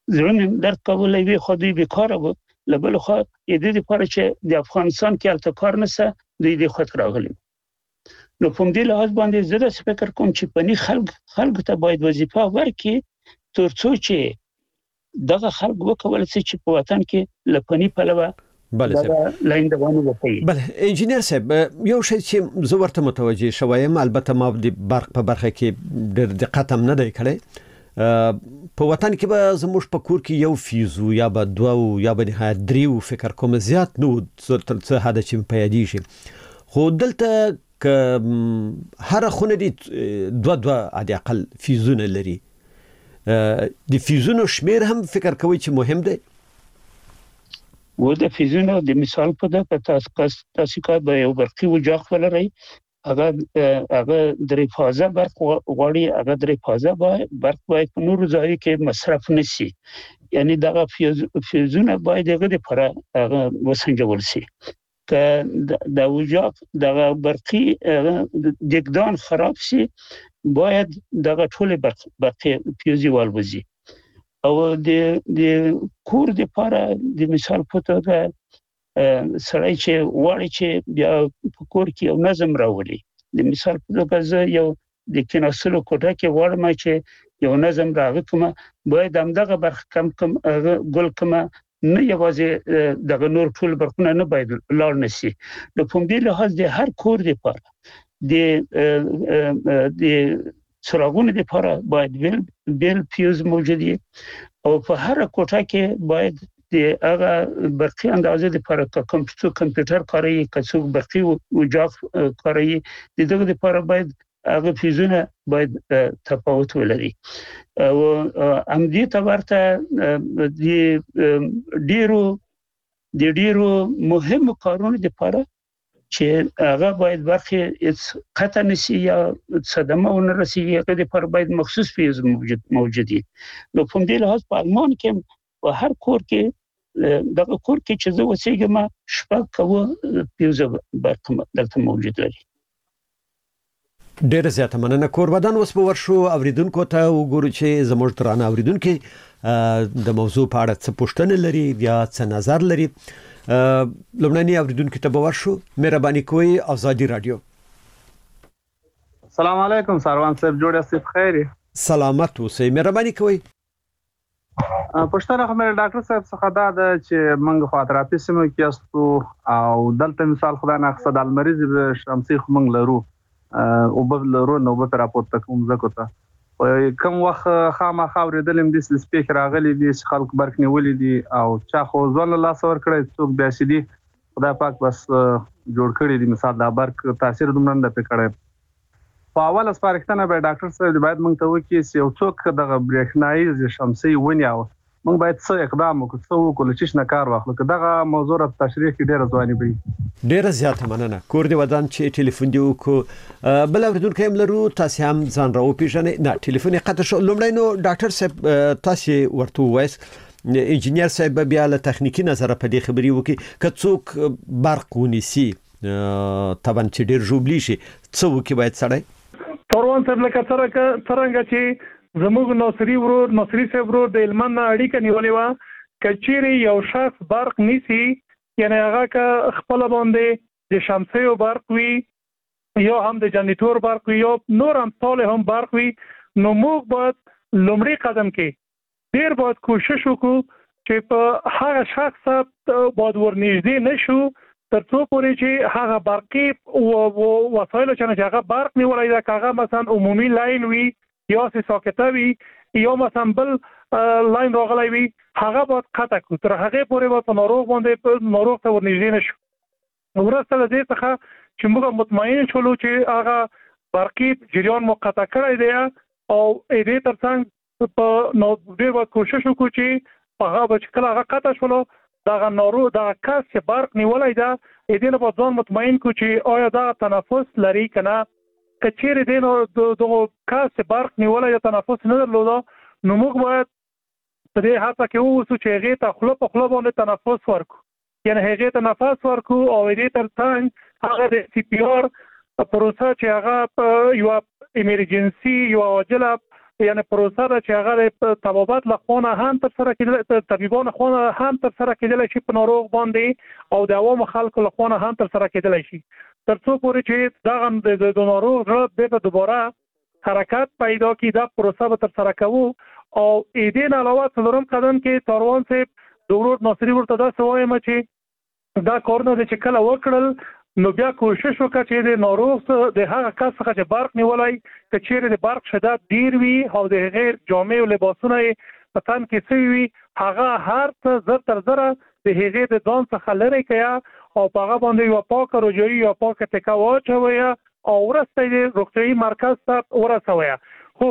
زړه درد کولای وي خو دوی بیکاره وو لبل خو د دې لپاره چې د افغانستان کې الته کار نشته دوی د خط راغلي نو په دې لحاظ باندې زه د فکر کوم چې پني خلک ته باید وظیفه ورکړي ترڅو چې دغه خلک وکول چې په وطن کې لپنی پلوه بله صاحب لاین دوام وکړي. بله انجینر صاحب یو شی چې زه ورته متوجه شوم البته ما د برق په برخه کې ډېر دقت هم نه دی کړی په وطن کې به زموږ په کور کې یو فیوزو یا به دوه یا به نهایت دریو فکر کوم زیات نو څه حد چې په یادېږي خو دلته که هر خونه دي دوه عادي اقل فیوزونه لري د فیوزونو شمیر هم فکر کوي چې مهم دی و د فیوزونو د مثال په دغه تاسو کا به یو برقي وجاق ولري هغه درې فازه برق غوړي هغه درې فازه برق باید په نور ځای کې مصرف نشي یعنی دغه فیوزونه باید هغه لپاره وسنجول شي که د وجاق دغه برقي دګدان خراب شي باید دغه ټول برقي فیوزي والوزي او د کور د لپاره د مثال په توګه سړی چې وړي چې بیا په کور کې یو نظم راولي د مثال په توګه زه یو د کیناستلو کوټه کې وړم چې یو نظم راغی کوم باید همدغه برخه کم ګل کوم نه یوازې دغه نور ټول برخونه نه باید لاړ نشي نو په دې لحاظ د هر کور لپاره د څراغونو لپاره باید بیل فیوز موجود وي او په هر کوټه کې باید د هغه برقي اندازې لپاره کمپیوټر کاروي که برقي وجاق کاروي دغه لپاره باید هغه فیوزونه باید تفاوت ولري او امدی ته ورته د ډیرو مهم کارونو لپاره چې هغه باید برخي قطع نشي یا صدمه ونرسي هغه لپاره باید مخصوص فیوز موجود وي نو په دې لحاظ په آلمان کې په هر کور کې دغه کور کې چې زه وسیګم شپږ کوه فیوز برق دلته موجود لري ډېر زیاته مننه کوربدان اوس به ورشو اوریدونکو ته وګورو چې زموږ ترانه اوریدونکو د موضوع په اړه څه پوښتنه لري یا څه نظر لري لومړنی اوریدونکو ته به ورشو مهرباني کوئ آزادی رادیو السلام علیکم سروان صاحب جوړ یاست بخیر سلامت اوسئ مهرباني کوئ پښتنه خبر ډاکټر صاحب څخه دا چې موږ خاطراتي سیمه کې استو او دلته مثال خدای نه خصد المریض شمسي موږ لرو او بل لرو نو به راپورته کوم زکو ته کوم وخت خامخا اوریدلم د سپیکر راغلي دي خلک برک نیولې دي او چا خو ځل الله سور کړی څوک بیا سي دي خدای پاک بس جوړ کړی دي مثال دا برک تاثیر دومره نه پکړي په اول اسپارښتنه به ډاکټر صاحب باید موږ ته وکړي چې یو څوک دغه برېښنایي شمسي ونیاو موږ باید څه اقدام وکړو څه وکړو چې نه کار واخلو که دغه موضوع را تشریح کې ډیره ځواني وي ډیره زیاته مننه کور دی ودان چې ټلیفون دی وکړو بل اوریدونکو هم لرو تاسو هم ځان راو پیژنئ نه ټلیفون یې قطع شو لومړی نو ډاکټر صاحب تاسو ورته وایس انجینیر صاحب بیا له تخنیکی نظر په دې خبري وکړي که څوک برق ونیسي طبعا چې ډیر جوړلی شي څه وکړي باید سړی تروان صاحب لکه څنګه چې زموږ ناصری صاحب ورور د علمن اړیکه نیولې و کچيري یو شخص برق نیسی یعنی هغه که خپل باندې د شمسي برق وي یا هم د جنریټور برق وي یا نور هم ټول هم برق وي نو موږ باید لومړی قدم کې ډیر باید کوشش وکړو چې په هغه شخص باید ورنږدې نشو ترڅو پورې چې هغه برقي وسایل چې هغه برق نیولای دا هغه مثلا عمومي لاین وي یا ساکته وي یا مثلا بل لاین راغلی وي هغه باید قطع کړو تر هغه پورې به په ناروغ باندې ناروغ ته ورنږدې نشو ورسته له دې څخه چې موږ مطمئن شولو چې هغه برقي جریان مو قطع کړی دی او دې ترڅنګ په نو ډیر باید کوشش وکړو چې هغه به کله هغه قطع شولو دغه ناروغ دغه کس چې برق نیولای دا دې نه په ځان مطمئن کو چې آیا دا تنفس لري کنه کچېره دې نو دغه کس چې برق نیولای دا تنفس نه درلوده نو موږ باید په دې هڅه کې ووسو چې هغه ته خپل په خپل باندې تنفس ورکو یعنی هغه ته نفس ورکو او دې ترڅنګ هغه د سی پی آر پروسه چې هغه یو ایمرجنسي یو عاجله یعنی پروسه ده چې هغه د طبابت لخوا هم تر سره کېدل، طبيبانو خوا هم تر سره کېدل شي په ناروغ باندې او د عوامو خلکو لخوا هم تر سره کېدل شي تر څو پورې چې دغه د ناروغ زړه به دوباره حرکت پیدا کی. دا پروسه به تر سره کوو او دې نه علاوه څلورم قدم کې ساروان صاحب د ورور ناصري ورته دا سوایم چې دا کارونه چې کله وکړل نو بیا کوشش وکړه چې د ناروغ د هغه کس څخه چې برق نیولای چې چیرې د برق شدت ډیر وي او د غیر جامع او لباسونه په تن کې سوي وي هغه هر څه زر تر زره د هغې د ځان څخه لرې کیا او په هغه باندې یو پاکه روجایي یا پاکه تکه واچوي او ورسته د روغتیايي مرکز ته ورسوي. خو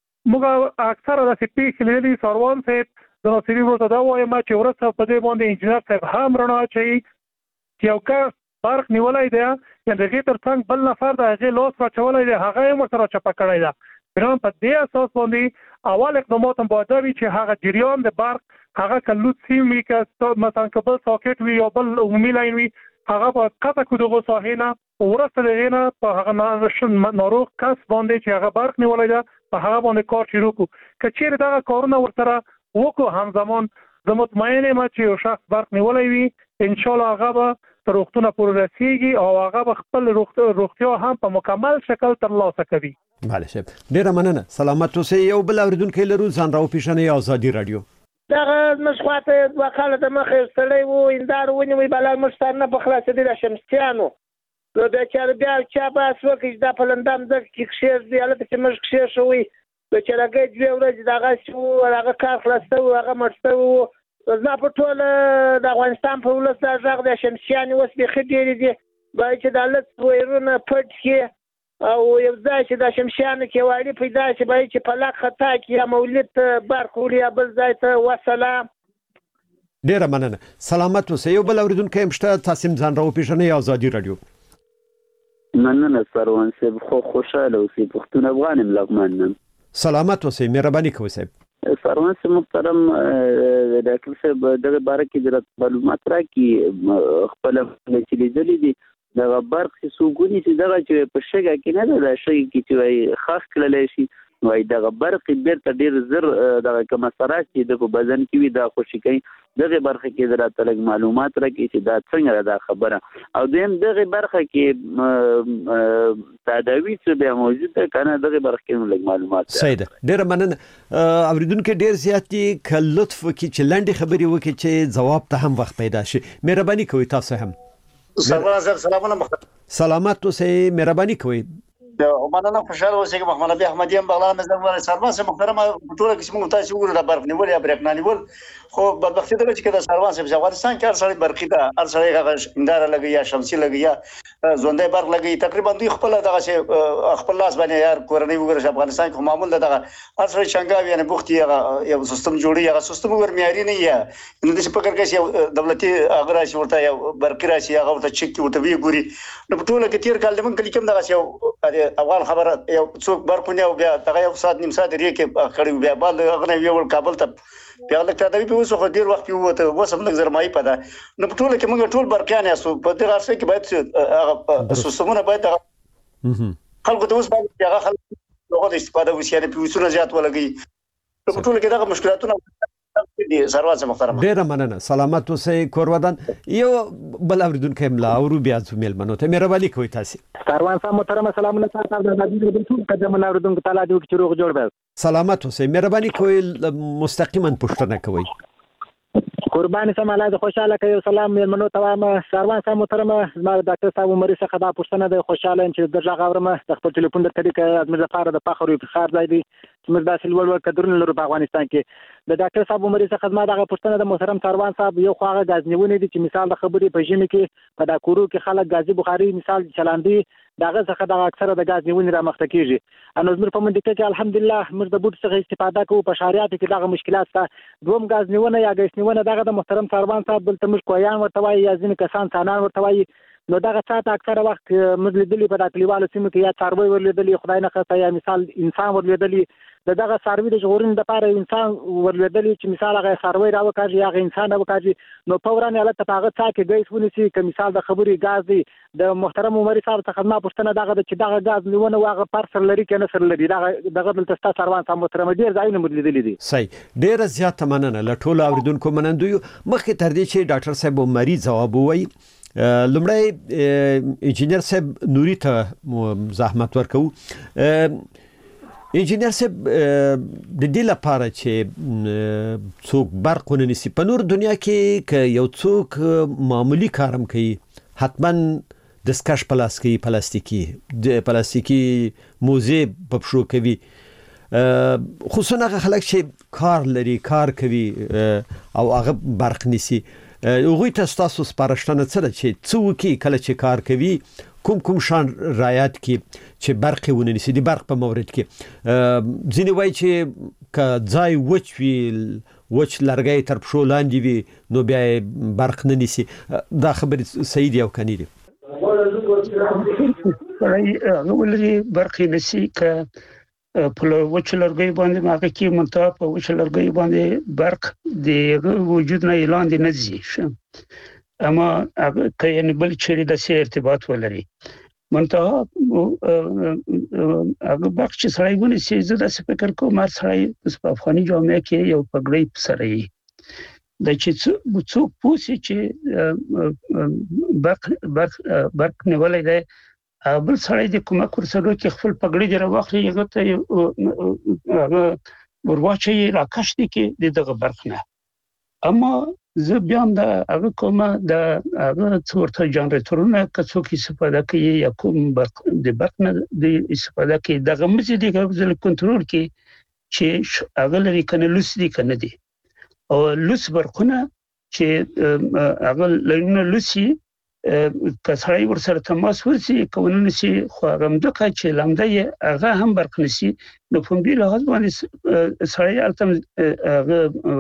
موږ اکثره داسې پیښې لیدلې ساروان صاحب د ناصري ورته دا وایم چې ورسته په دې باندې انجینر صاحب هم رڼا اچوي چې یو کس برق نیولای دی یعنې د هغې تر څنګ بل نفر د هغې لاس واچولی دی هغه یې ورسره چپه کړی ده. بنان په دې اساس باندې اول اقدامات هم باید وي چې هغه جریان د برق هغه که لوډ سیم وي که مثلا که بل ساکټ وي یا بل عمومي لاین وي هغه باید قطع کړو دغو ساحې نه ورسته د هغې نه په هغه ناروغ کس باندې چې هغه برق نیولی ده په هغه باندې کار شروع کړو. که چیرې دغه کارونه ورسره وکړو همزمان زه مطمئن یم چې یو شخص برق نیولی وي انشاءالله هغه به تر روغتونه پورې رسیږي او هغه به خپل روغتیا هم په مکمل شکل ترلاسه کوي. بله صاحب ډېره مننه، سلامت اوسئ. یو بل اورېدونکی لرو، ځان راوپېژنئ. ازادي راډیو. دغه موږ خواته دوه کاله د مخې سړی و هنداره ونیوی بلا موږ سر نه په خلاصېدي د شمسیانو نو بیچاره بیا چا بحث وکړي چې دا په لندن ځکه کې کښېږدي هلته چې موږ کښېښوئ بیچارهګۍ 2 ورځې دغسې و هغه کار خلاص شوی هغه مړ شوی و. زما په ټوله د افغانستان په ولس دا غږ د شمسیانې اوس بیخي ډېرې دي باید چې دا لږ ویرونه پټ کړي او یو ځای چې د شمسیانو کې واړي پیدا شي باید چې په لک خطا کې یا مولد ته برق وړي یا بل ځای ته وسلام. ډېره مننه، سلامت اوسئ. یو بل اورېدونکی هم شته، تاسې هم ځان راوپېژنئ. ازادي راډیو. مننه سروان صاحب، خو خوشحاله اوسئ. پښتون افغان یم لغمان نم. سلامت اوسئ، مهرباني کوئ صاحب. سروان صاحب محترم ډاکټر صاحب دغه باره کې درته معلومات راکړي خپله چې لیدلي دي دغه برق چې څوک ونیسي دغه چې په شګه کې نه ده د شګې کې چې وایي خاص کړلی شي وایي دغه برق بیرته ډېر زر دغه کوم اثرات چې د په بدن کې وي دا خوشي کوي. دغه برخه کې درته لږ معلومات راکړي چې دا څنګه دا خبره او دویم دغه برخه کې تداوی څه بیا موجود ده که نه دغه برخه کې لږ معلومات صحیح ده. ډېره مننه. اورېدونکي ډېر زیات دي، که لطف وکړي چې لنډې خبرې وکړي چې ځواب ته هم وخت پیدا شي. مهرباني کوئ. تاسو هم سلامت اوسئ، مهرباني کوئ. مننه، خوشاله اوسئ. محمد نبی احمدی هم بغلان مزدور سروان صاحب محترم ټول کې موږ تاسو وګورئ د برق نیول یا برېښنا نیول خو بدبختي ده چې د سروان صاحب افغانستان کې هر سړی برقي ده، هر سړی هغه انداره لګي یا شمسي لګي یا ژوندۍ برق لګي. تقریبا دوی خپل دغه خپل لاس باندې یار کورنۍ وګورئ افغانستان کې معمول ده دغه هر سړی چنګاوي یعنی بوختي هغه یو سیستم جوړي هغه سیستم ور معیاري نه یا نو د فکر کې یو دولتي هغه راشي ورته یو برقي راشي هغه ورته چک کی ورته وی ګوري نو په ټوله کې تیر کال د من کلی کوم دغه یو اول خبره یو څوک برقونه او بیا دغه یو ساعت نیم ساعت ریکه کړي بیا بل غنه یو کابل ته بیا لکه دا به وسو خو ډیر وخت وته وسم لږ زرمای پده نو په ټوله کې موږ ټول برقیان یاسو په دغه څه کې باید سیستمونه باید خلکو ته اوس باید هغه خلک دغه استفاده وشي نه پیوسونه زیات ولګي په ټوله کې دغه مشکلاتونه دي. سروان محترم ډېره مننه، سلامت اوسئ. کورودان یو بل اورېدونکی ملا او بیا ځو میلمنو ته مهرباني کوئ. تاسې سروان صاحب محترم سلامونه تاسو د ازادي راډیو ټول قدم اورېدونکو تعالی دې وکړي چې روغ جوړ به. سلامت اوسئ، مهرباني کوئ مستقیما پوښتنه کوئ. قربان سم الله د خوشاله کوي. سلام میلمنو ته وایم. سروان صاحب محترم زما ډاکټر صاحب عمري څخه دا پوښتنه ده، خوشاله یم چې د غاورم د خپل ټلیفون د طریقې زموږ لپاره د فخر او افتخار ځای دی چې موږ داسې لوړ قدرونه لرو په افغانستان کې. د ډاکټر صاحب عمري څخه زما دغه پوښتنه د محترم سروان صاحب یو خو هغه غاز نیونې دي چې مثال د خبرې په ژمي کې په دا کورو کې خلک غازي بخاري مثال چلاندي دغه څخه د اکثره د غاز نیونې را مخته کیږي. انو زموږ په منطقه کې الحمدلله موږ د بوټ څخه استفاده کوو، په شهریاتو کې دغه مشکلات شته. دوم غاز نیونه یا ګیس نیونه دغه د محترم سروان صاحب بل ته موږ کویان ورته وایي یا ځینې کسان څانان ورته وایي. نو دغه څه اکثره وخت موږ لیدلي په کلیوالو سیمو کې یا څاروي ورلیدلي خدای نه خسته یا مثال انسان ورلیدلي دغه سروي د ژغورنې لپاره انسان ورلېدلی چې مثال هغه سروي راوکړي هغه انسان راوکړي نو فورا هغه ته هغه څاکي ګیس ونیسي که مثال د خبري غاز دی د محترم عمر صاحب څخه ما پوښتنه دغه چې دغه غاز نیونه واغه پارسل لري کنه سر لري دغه دلته ستاسو سروان سم محترم ډیر ځایونه مدلیدلې دي صحیح ډیر زیات مننه له ټولو اوریدونکو منندوی مخکې تر دې چې ډاکټر صاحب مری جواب وایي لمړی انجینر صاحب نوري ته زحمت ورکو انجینر صاحب د دې لپاره چې څوک برق ونیسي په نور دنیا کې ک یو څوک معمولی کارم کوي حتما دسکش پلاستیکی موزه په پښو کوي خصوصا هغه خلک چې کار لري کار کوي او هغه برق نیسي هغوی ته ستاسو سپارښتنه څه ده چې څوک کله چې کار کوي کوم شان رعایت کی چې برق ونیسي د برق په مورد کې ځینې وایي چې که ځای وچ لرګی تر پښو لاندې وي نو بیا برق نه نیسي دا خبرې صحیح دی او کني دي ولې برق نیسي که په وچ لرګي باندې ماګه کې منتها په وچ لرګي باندې برق د وجود نه اعلان دي نه زی اما کله بل چیرې د سي ارتباط ولري منتها هغه برق چې سړی ونی سي زه د فکر کوم هر سړی په افغاني جامعه کې یو پګړی سره یي د چې څوک پوسي چې برق نیولای دی بل سړی د کومه کورسلو کې خپل پګړی دی راوخلي هغه ته ورواچي راکښتي کې دغه برق نه اما زه بیا د هغه کومه د هغه څورته جنراتورونه کڅو کې استفاده کوي یا کوم برق د برق نه د استفاده کوي دغه مزي د غوښتل کنټرول کې چې هغه لري کنه لوس دي کنه دي او لوس برقونه چې هغه لرونه لوسي کسړی ورسره تماس ورسي کوونه سي خو غمدکه چې لمده هغه هم برق نسی نو په دې لحاظ باندې سړی التم هغه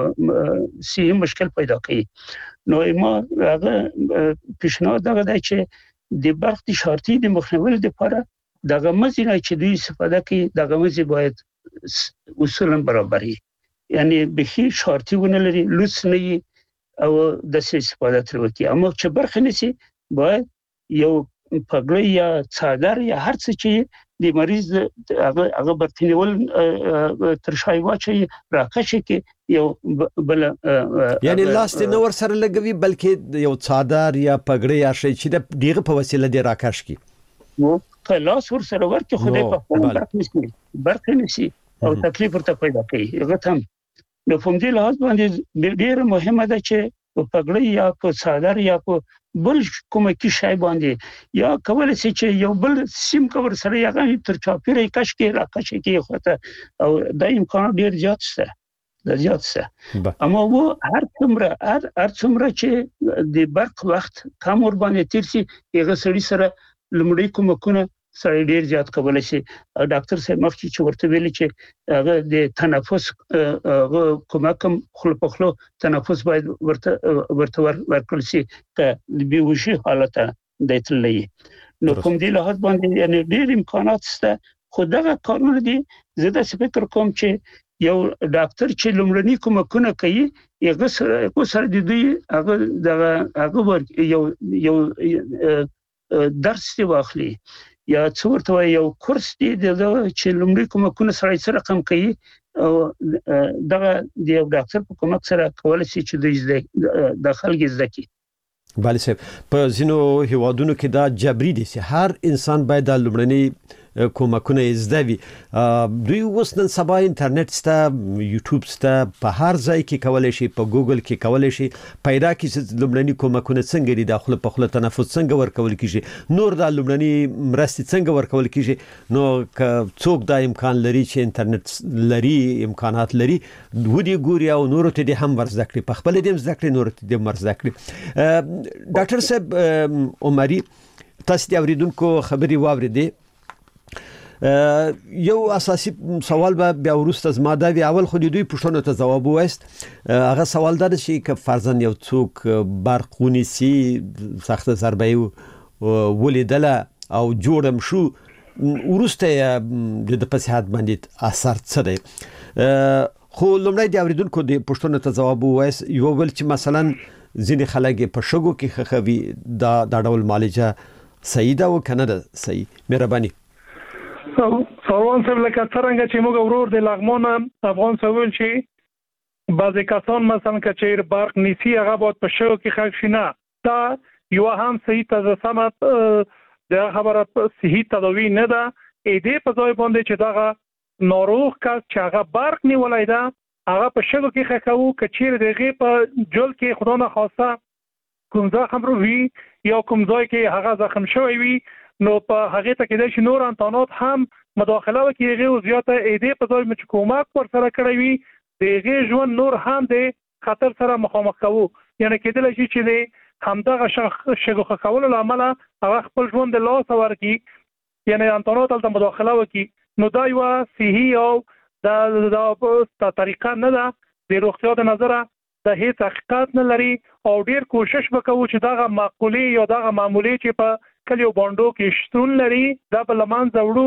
سي مشکل پیدا کوي نو ما هغه پیشنهاد دغه دی چې د برق د شارتي د مخنیوي لپاره دغه مزي نه چې دوی استفاده کوي دغه مزي باید اصولا برابري یعنی به هیڅ شارتي ونه لري لوس نه او د استفاده تر وکي اما چې برق نسی باید یو پګړی یا څادر یا هر څه چې د مریض هغه برتنیول تر شای واچي راکښي کې یو بل یعنی لاس نه ور سره لګوي بلکې یو څادر یا پګړی یا شی چې دغه په وسیله د راکښ کی نو لاس ور سره ورکه خدای په خپل برق نسی او تکلیف ورته پیدا کوي هغه هم نو په دې لحاظ باندې ډېر مهمه ده چې په پګړی یا په څادر یا په بل کومه کې شای باندې یا کولای شي چې یو بل سیم کور سره یغه تر چاپیره کش کې راکښي کې خوته او د امکان ډیر زیات شته اما وو هر څومره چې د برق وخت کم ور باندې تیر شي هغه سړي سره لمړی کومه سړی ډیر زیات کولای شي ډاکټر صاحب مخکې چې ورته ویلي چې هغه د تنفس کومکم خلپخلو تنفس باید ورته ورکړل شي ته د بیهوشي حالت دایتلې نو کوم دی له هڅه باندې یعنی ډیر امکانات شته خو دغه کارونه دي زه د فکر کوم چې یو ډاکټر چې لمړنی کومکونه کوي هغه سره د دوی هغه یو درس دی واخلي یا څورته یو کورس دی چې لمړی کومکونه سره رقم کوي او دغه د یو ډاکټر په کومک سره کولای شي چې د داخل کې ځکه بله صاحب په ځینو هیوادونو کې دا جبري دي چې هر انسان باید د لمړنی کومکونه زده وي دوی اوس نن سبا انټرنیټ سته یوټیوب سته په هر ځای کې کولای شي په ګوګل کې کولای شي پیدا کړي چې لمړنی کومکونه څنګه دي داخله په خله تنفس څنګه ورکول کیږي نور د لمړنی مرستې څنګه ورکول کیږي نو څوک دا امکان لري چې انټرنیټ لري امکانات لري ودی ګوري او نور ته دي هم ورزده کړي په خپل دې مزده کړي نور ته دې مرزده کړي ډاکټر صاحب عمري تاسو د اوریدونکو خبري واوریدې یو اساسي سوال به بیا ورسته زما دا وی اول خو دوی پښتنو ته جواب وایست هغه سوال دا چې ک فرضاً یو څوک برقونی سي سخت ضربه ولیدله او جوړم شو ورسته د صحت باندې اثر څه دی خو لومړی د اوریدونکو د پوښتنو ته جواب وایي یو ول چې مثلا ځینې خلک په شګو کې خخوي دا ډول معالجه صحیح ده او کنه ده صحیح مهرباني سروان صاحب لکه څنګه چې موږ ورور د لغمان افغان سویل چې بعضی کسان مثلا چې برق نیسی هغه باید په شو کې خښ شینه دا یو هم صحیح تزسمت د خبره صحیح تداوی نه ده اې دې په ځای باندې چې دا ناروغ کس چې هغه برق نیولای ده هغه په شګو کې خښو کچیر دغه په جل کې خدا نه خواسته کوم زخم وي یا کوم ځای کې هغه زخم شوی وي نو په هغه ته کې د نور انتانات هم مداخله وکړي او زیاته اې په ځای چې کومک پر سره کړی وي دغه ژوند نور هم د خطر سره مخامخ کوو یعنی کېدل شي چې د همدغه شګو خښول لامل هغه خپل ژوند د لاس ورکی یعنی انتانات ته مداخله وکړي نو دا یو صحیح او د طریقه نه ده د روغتیا د نظره د هیڅ حقیقت نه لري او ډیر کوشش وکړو چې دغه معقولی یا دغه معمولی چې په کلیو باندو کې شتون لري دا په لمان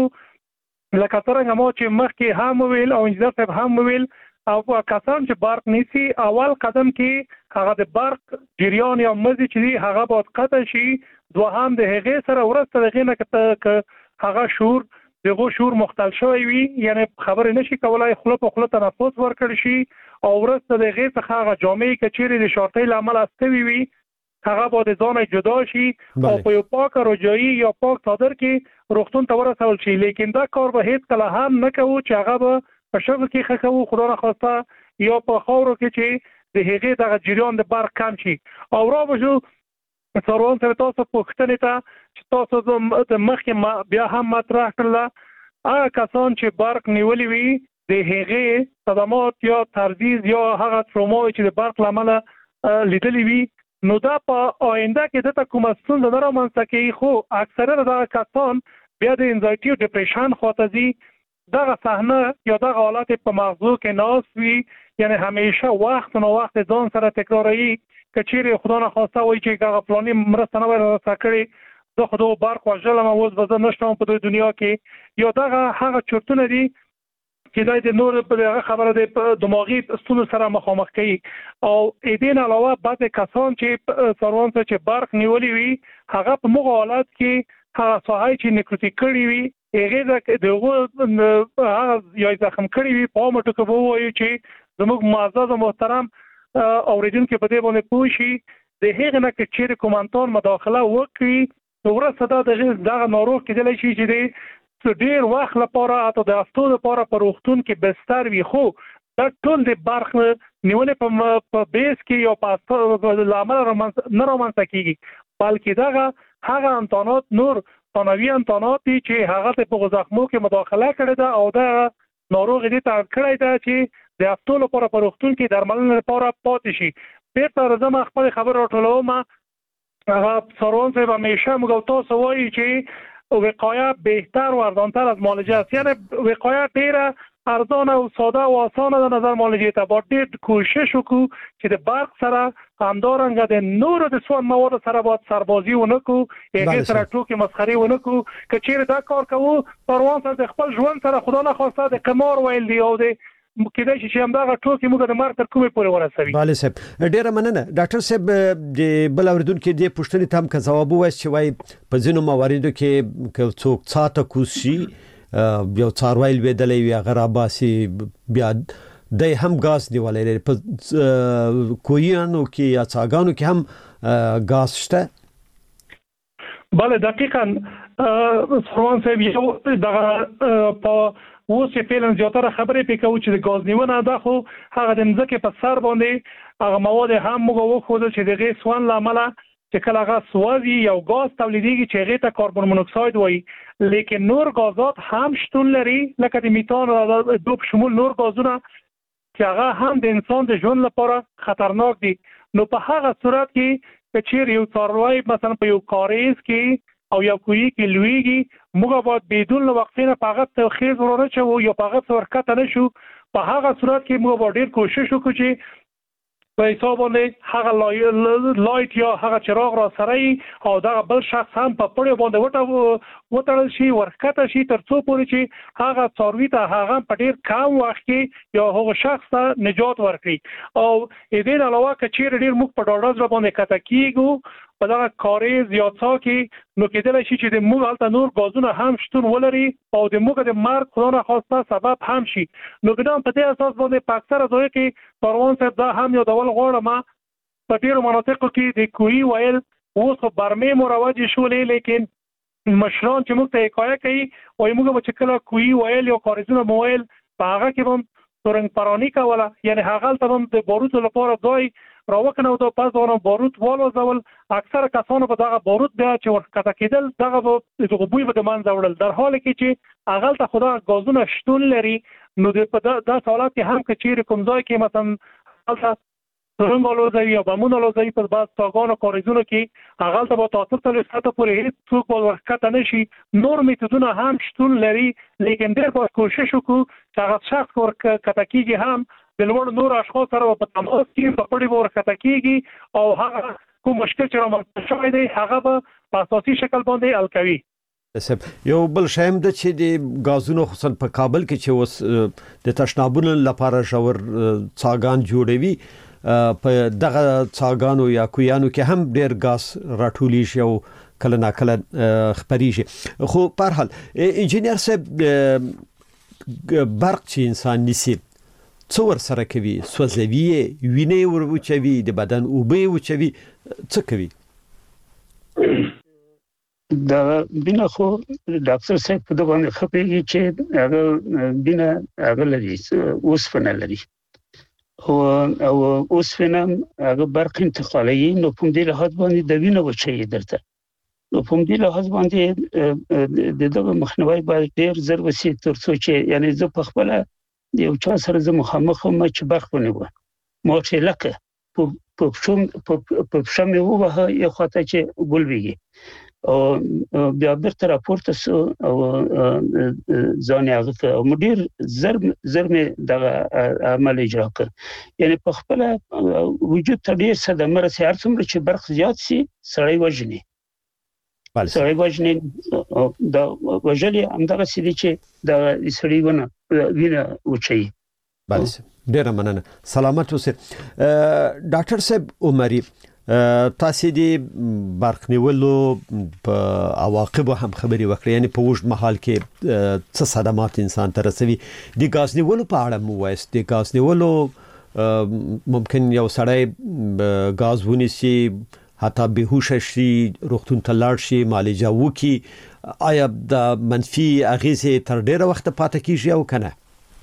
زوړو لکه څنګه مو چې مخکې هم ویل او انجنیر صاحب هم ویل او کسان چې برق نیسی اول قدم کې هغه د برق جریان یا مزي چې هغه باید قطع شي دوهم د هغه سره ورسته دغه نه هغه شور دغه شور مختل شوی وي یعنی خبر نشي کولای خپل په خپل تنفس ورکړي شي او ورسته دغه څخه هغه جامعي کچيري د شورتي لامل استوي وي هغه باید ځان جدا شي او په یو پاک رجایی یا پاک صادر کې روغتون ته ورسول شي لیکن دا کار به هیڅ کله هم نه کوو چې هغه به په شګو کې خښو خدا نه خواسته یا په خاورو کې چې د هغه دغه جریان د برق کم شي او راوځو څروان سره تاسو پوښتنه ته چې تاسو د مخکې بیا هم مطرح کړل هغه کسان چې برق نیولې وي د هغه صدمات یا ترزیز یا هغه تروما چې د برق لامل لیدلې وي نو دا په آینده کې د کومه ستونزه نه رامنځته کوي خو اکثره د کسان بیا د انزایټي او ډیپریشن خواته ځي دغه صحنه یا دغه حالت په مغزو کې ناس وي یعنی همیشه وخت نو وخت ځان سره تکراري کچيري خدا نه خواسته وي چې هغه پلاني مرسته نه ورسره کړی زه خو برق وژلم او زه نشم په دنیا کې یا دغه هغه چرتونه دي چې د نور په خبره د دماغي ستونزو سره مخامخ کوي او دین علاوه بعض کسان چې سروان ته چې برق نیولې وي هغه په موږ حالت کې هغه صحای چې نیکروتیک کړی وي هغه دغه هغه یو زخم کړی وي په مټو کې وایي چې زموږ معزز او محترم اوریدونکو په دې باندې پوه شي د هغه نه چې چیرې کومانتون مداخله وکړي نو ورسره دغه ناروغ کېدلی شي چې ډیر وخت لپاره اته د هفتو لپاره په روغتون کې بستر وي خو دا ټول د برق نیولې په بیس کې یا په لامل نه رومانځ کیږي بلکې دغه هغه انتانات نور ثانوي انتانات چې هغه په زخمو کې مداخله کړې ده او دا ناروغ دې ته کړی ده چې د هفتو لپاره په روغتون کې درملنه لپاره پاتې شي بیرته راځم خپل خبر راټولوم هغه سروان صاحب همیشه موږ تاسو وایي چې وقایه بهتر و ارزانتر از معالجه است یعنی وقایه ډیره ارزان او ساده او آسان در نظر معالجه ته با ډیر کوشش وکړو چې د برق سره همدارنګه د نور د سون مواد سره باید سربازي ونکو هغه سره ټوکې مسخري ونکو که چیرې دا کار کوو پروان سره خپل ژوند سره خدا نه خواسته د قمار ویل دی او د کېدای شي چې همدغه ټوکې موږ د مرګ تر کومې پورې ورسوي بله صاحب ډیره مننه ډاکټر صاحب د بل اوریدونکو د پوښتنې ته هم که ځواب ووایي چې وایي په ځینو مواردو کې که څوک څاته کوز شي یو څاروی لوېدلی وي هغه راباسي بیا دی هم ګاز نیولی لري په کویانو کې یا څاګانو کې هم ګاز شته بله دقیقاً سروان صاحب یو دغه په اوس چې فعلا زیاتره خبرې پې کوو چې د ګاز نیونه ده خو هغه د مځکې په سر باندې هغه مواد هم موږ وښودل چې د هغې سون له امله چې کله هغه سوځي یو ګاز تولیدېږي چې هغې ته کاربن مونوکساید وایي لیکن نور ګازات هم شتون لري لکه د میتان او د شمول نور ګازونه چې هغه هم د انسان د ژوند لپاره خطرناک دي نو په هغه صورت کې که چیرې یو څاروی مثلا په یو کاریز کې او یو کوی کې لویږي موږ باید بدون وقفه نه پاغت تخیز ورونه چو یا پاغت ورکته نشو په هغه صورت کې موږ باید ډیر کوشش وکړو چې په حساب باندې هغه لایټ یا هغه چراغ را سره او دا بل شخص هم په پړې باندې وټړل شي ورکته شي تر څو پورې چې هغه څاروي ته هغه په ډیر کم وخت کې یا هغه شخص ته نجات ورکړي او دې علاوه کچیر ډیر موږ په ډاډه باندې کته کیږو په دا کاریز یا څا کې نو کېدل شي چې د موږ الته نور غازونه هم شتون ولري او د موږ د مرګ خدای نه خواسته سبب هم شي نو ګدام په دې اساس باندې په اکثره ځای کې پروان صاحب دا هم یو ډول غواړم په ډیرو مناطقو کې د کوی ویل اوس په برمې مروج شولې لیکن مشران چې موږ ته حکایت کوي او موږ به چې کله کوی ویل یا کاریزونه مویل په هغه کې هم ترنګ پرانی کوله یعنی هغه ته هم د باروت لپاره ځای راوکنه او د پاسونو باروت والوزول اکثر کسانو په دغه باروت بیا چې ورکته کېدل دغه بوی به د منځ وړل در حال کې چې هغه ته خدا غازونه شتون لري نو د سوالات کې هم کچیر کوم ځای کې مثلا څنګه ولوځي یا بمونه ولوځي په بعض تاګانو کاریزونو کې هغه ته به تاسو ته ساته پورې هیڅ څوک ورکته نشي نور میتودونه هم شتون لري لیکن ډېر باید کوشش وکړو چې هغه شخص ورکته کېږي هم د لوړ نور اشخاص سره په تماس کې په پړې ورکته کېږي او هغه کوم مشکل چې رامنځته شوی دی هغه په اساسي شکل باندې حل کوي یو بل شایم د چې د غازونو خصوصا په کابل کې چې اوس د تشنابونو لپاره شاور څاګان جوړوي په دغه څاګانو یا کویانو کې هم ډیر غاز راټولی شي او کله نا کله خبريږي خو په هر حال انجینر صاحب برق چې انسان نسی څور سره کوي سوځوي ویني ورچوي د بدن اوبه وچوي څه کوي دا بنا خو ډاکټر صاحب په دغه باندې خپېږي چې هغه بنا هغه لري اوس فنل لري او اوس فنم هغه برق انتقالي نو په دې له حد باندې د وینې وچي درته نو په دې له حد باندې دغه مخنیوي باید ډیر زر وسی تر څو چې یعنی زه په خپل یو چا سره زه مخامخ ما چې برق ونیو ما چې لکه په شمه وه یو خاطر چې ګلوي او بیا بیرته راپورته سو او ځان هغه او مدیر زر مې دغه عمل اجرا کړ یعنی په خپل وجود ته ډیر صدمه رسي هر څومره چې برق زیات سي سړی وژني سړی وژني دا وژلي همدغه سړي چې د سړي وینه وچي بله ډیر مننه سلامت اوسه ډاکټر صاحب عمري تاسو دې برق نیولو په عواقب هم خبري وکړې یعنی په وښ محل کې څه صدمات انسان ته رسوي د غاز نیولو په اړه مو وایست د غاز نیولو ممکن یو سړی غاز ونیسي حتی بهوش شي روغتون ته لاړ شي معالجه وکي آیا د منفي اغیزې تر ډیره وخت پاتې کیږي او کنه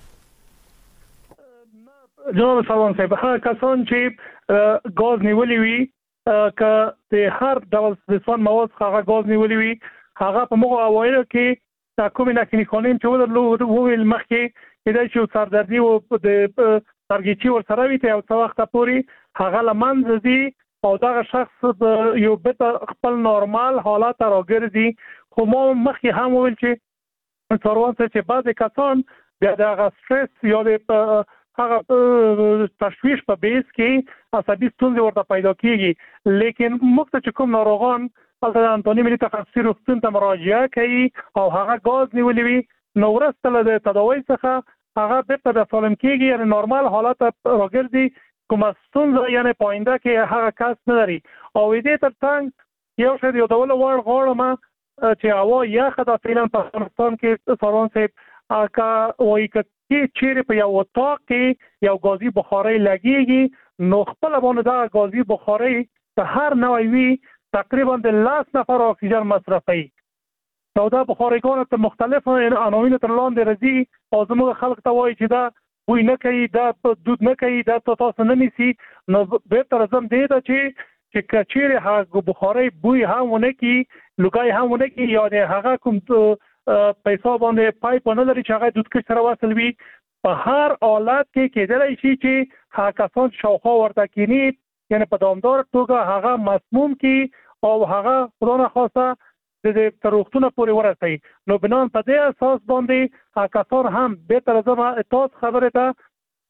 جناب سلام صاحب هغه کسان چې غاز نیولې وي ک د هر ډول ځوان مواد هغه غاز نیولې وي هغه په موږ اوایل کې کومه نکني قانون چې ولر ویل مخکې کله چې سردردي او د ترګیچي ور سره وي ته او څو وخت پورې هغه لمنځ دي او دا شخص یو به خپل نورمال حالت راګرځي خو ما مخکې هم ویل چې څوروان چې بعض کسان بیا د سټرس یا د هغه تشویش په بیس کې عصبي ستونزې ورته پیدا کیږي لیکن موږ ته کوم ناروغان د انټونی ملي تخصصي روغتون ته مراجعه کوي او هغه غاز نیولې وي نو ورسته له تداوی څخه هغه بیرته د سالم کیږي یعنی نورمال حالت راګرځي کوم ستونزه یعنی پاینده کې هغه کس نه لري او دې ترڅنګ یو څه یو ډول غواړم چې هوا یخه د فعلا په افغانستان کې سروان صاحب کا وایي چیرې په یو وطاق کې یو غازي بخاري لګيږي نو خپل باندې دا غازي بخاري په هر نوې وی تقریبا د 10 نفر اکسیجن مصرفي نو دا بخاريګان ته مختلف عناوین تر لاندې راځي او زموږ خلک ته وایي چې دا وای نه کوي دا دود نه کوي دا تاسو نه نيسي نو به تر زم دی دا چې کچېره هغه بخاري بوی هم ونه کی لګای هم ونه کی یعنی هغه کوم پیسې باندې پایپ نه لري چې هغه دود کې سره وصل وي په هر حالت کې کېدای شي چې هغه کسان شاوخوا ورته کینی یعنی په دوامدار توګه هغه مسموم کی او هغه خدای نخواسته د تروختونه پورې ورسي نو بنان په دې اساس باندې هغه کسان هم به تر زما تاسو خبره ته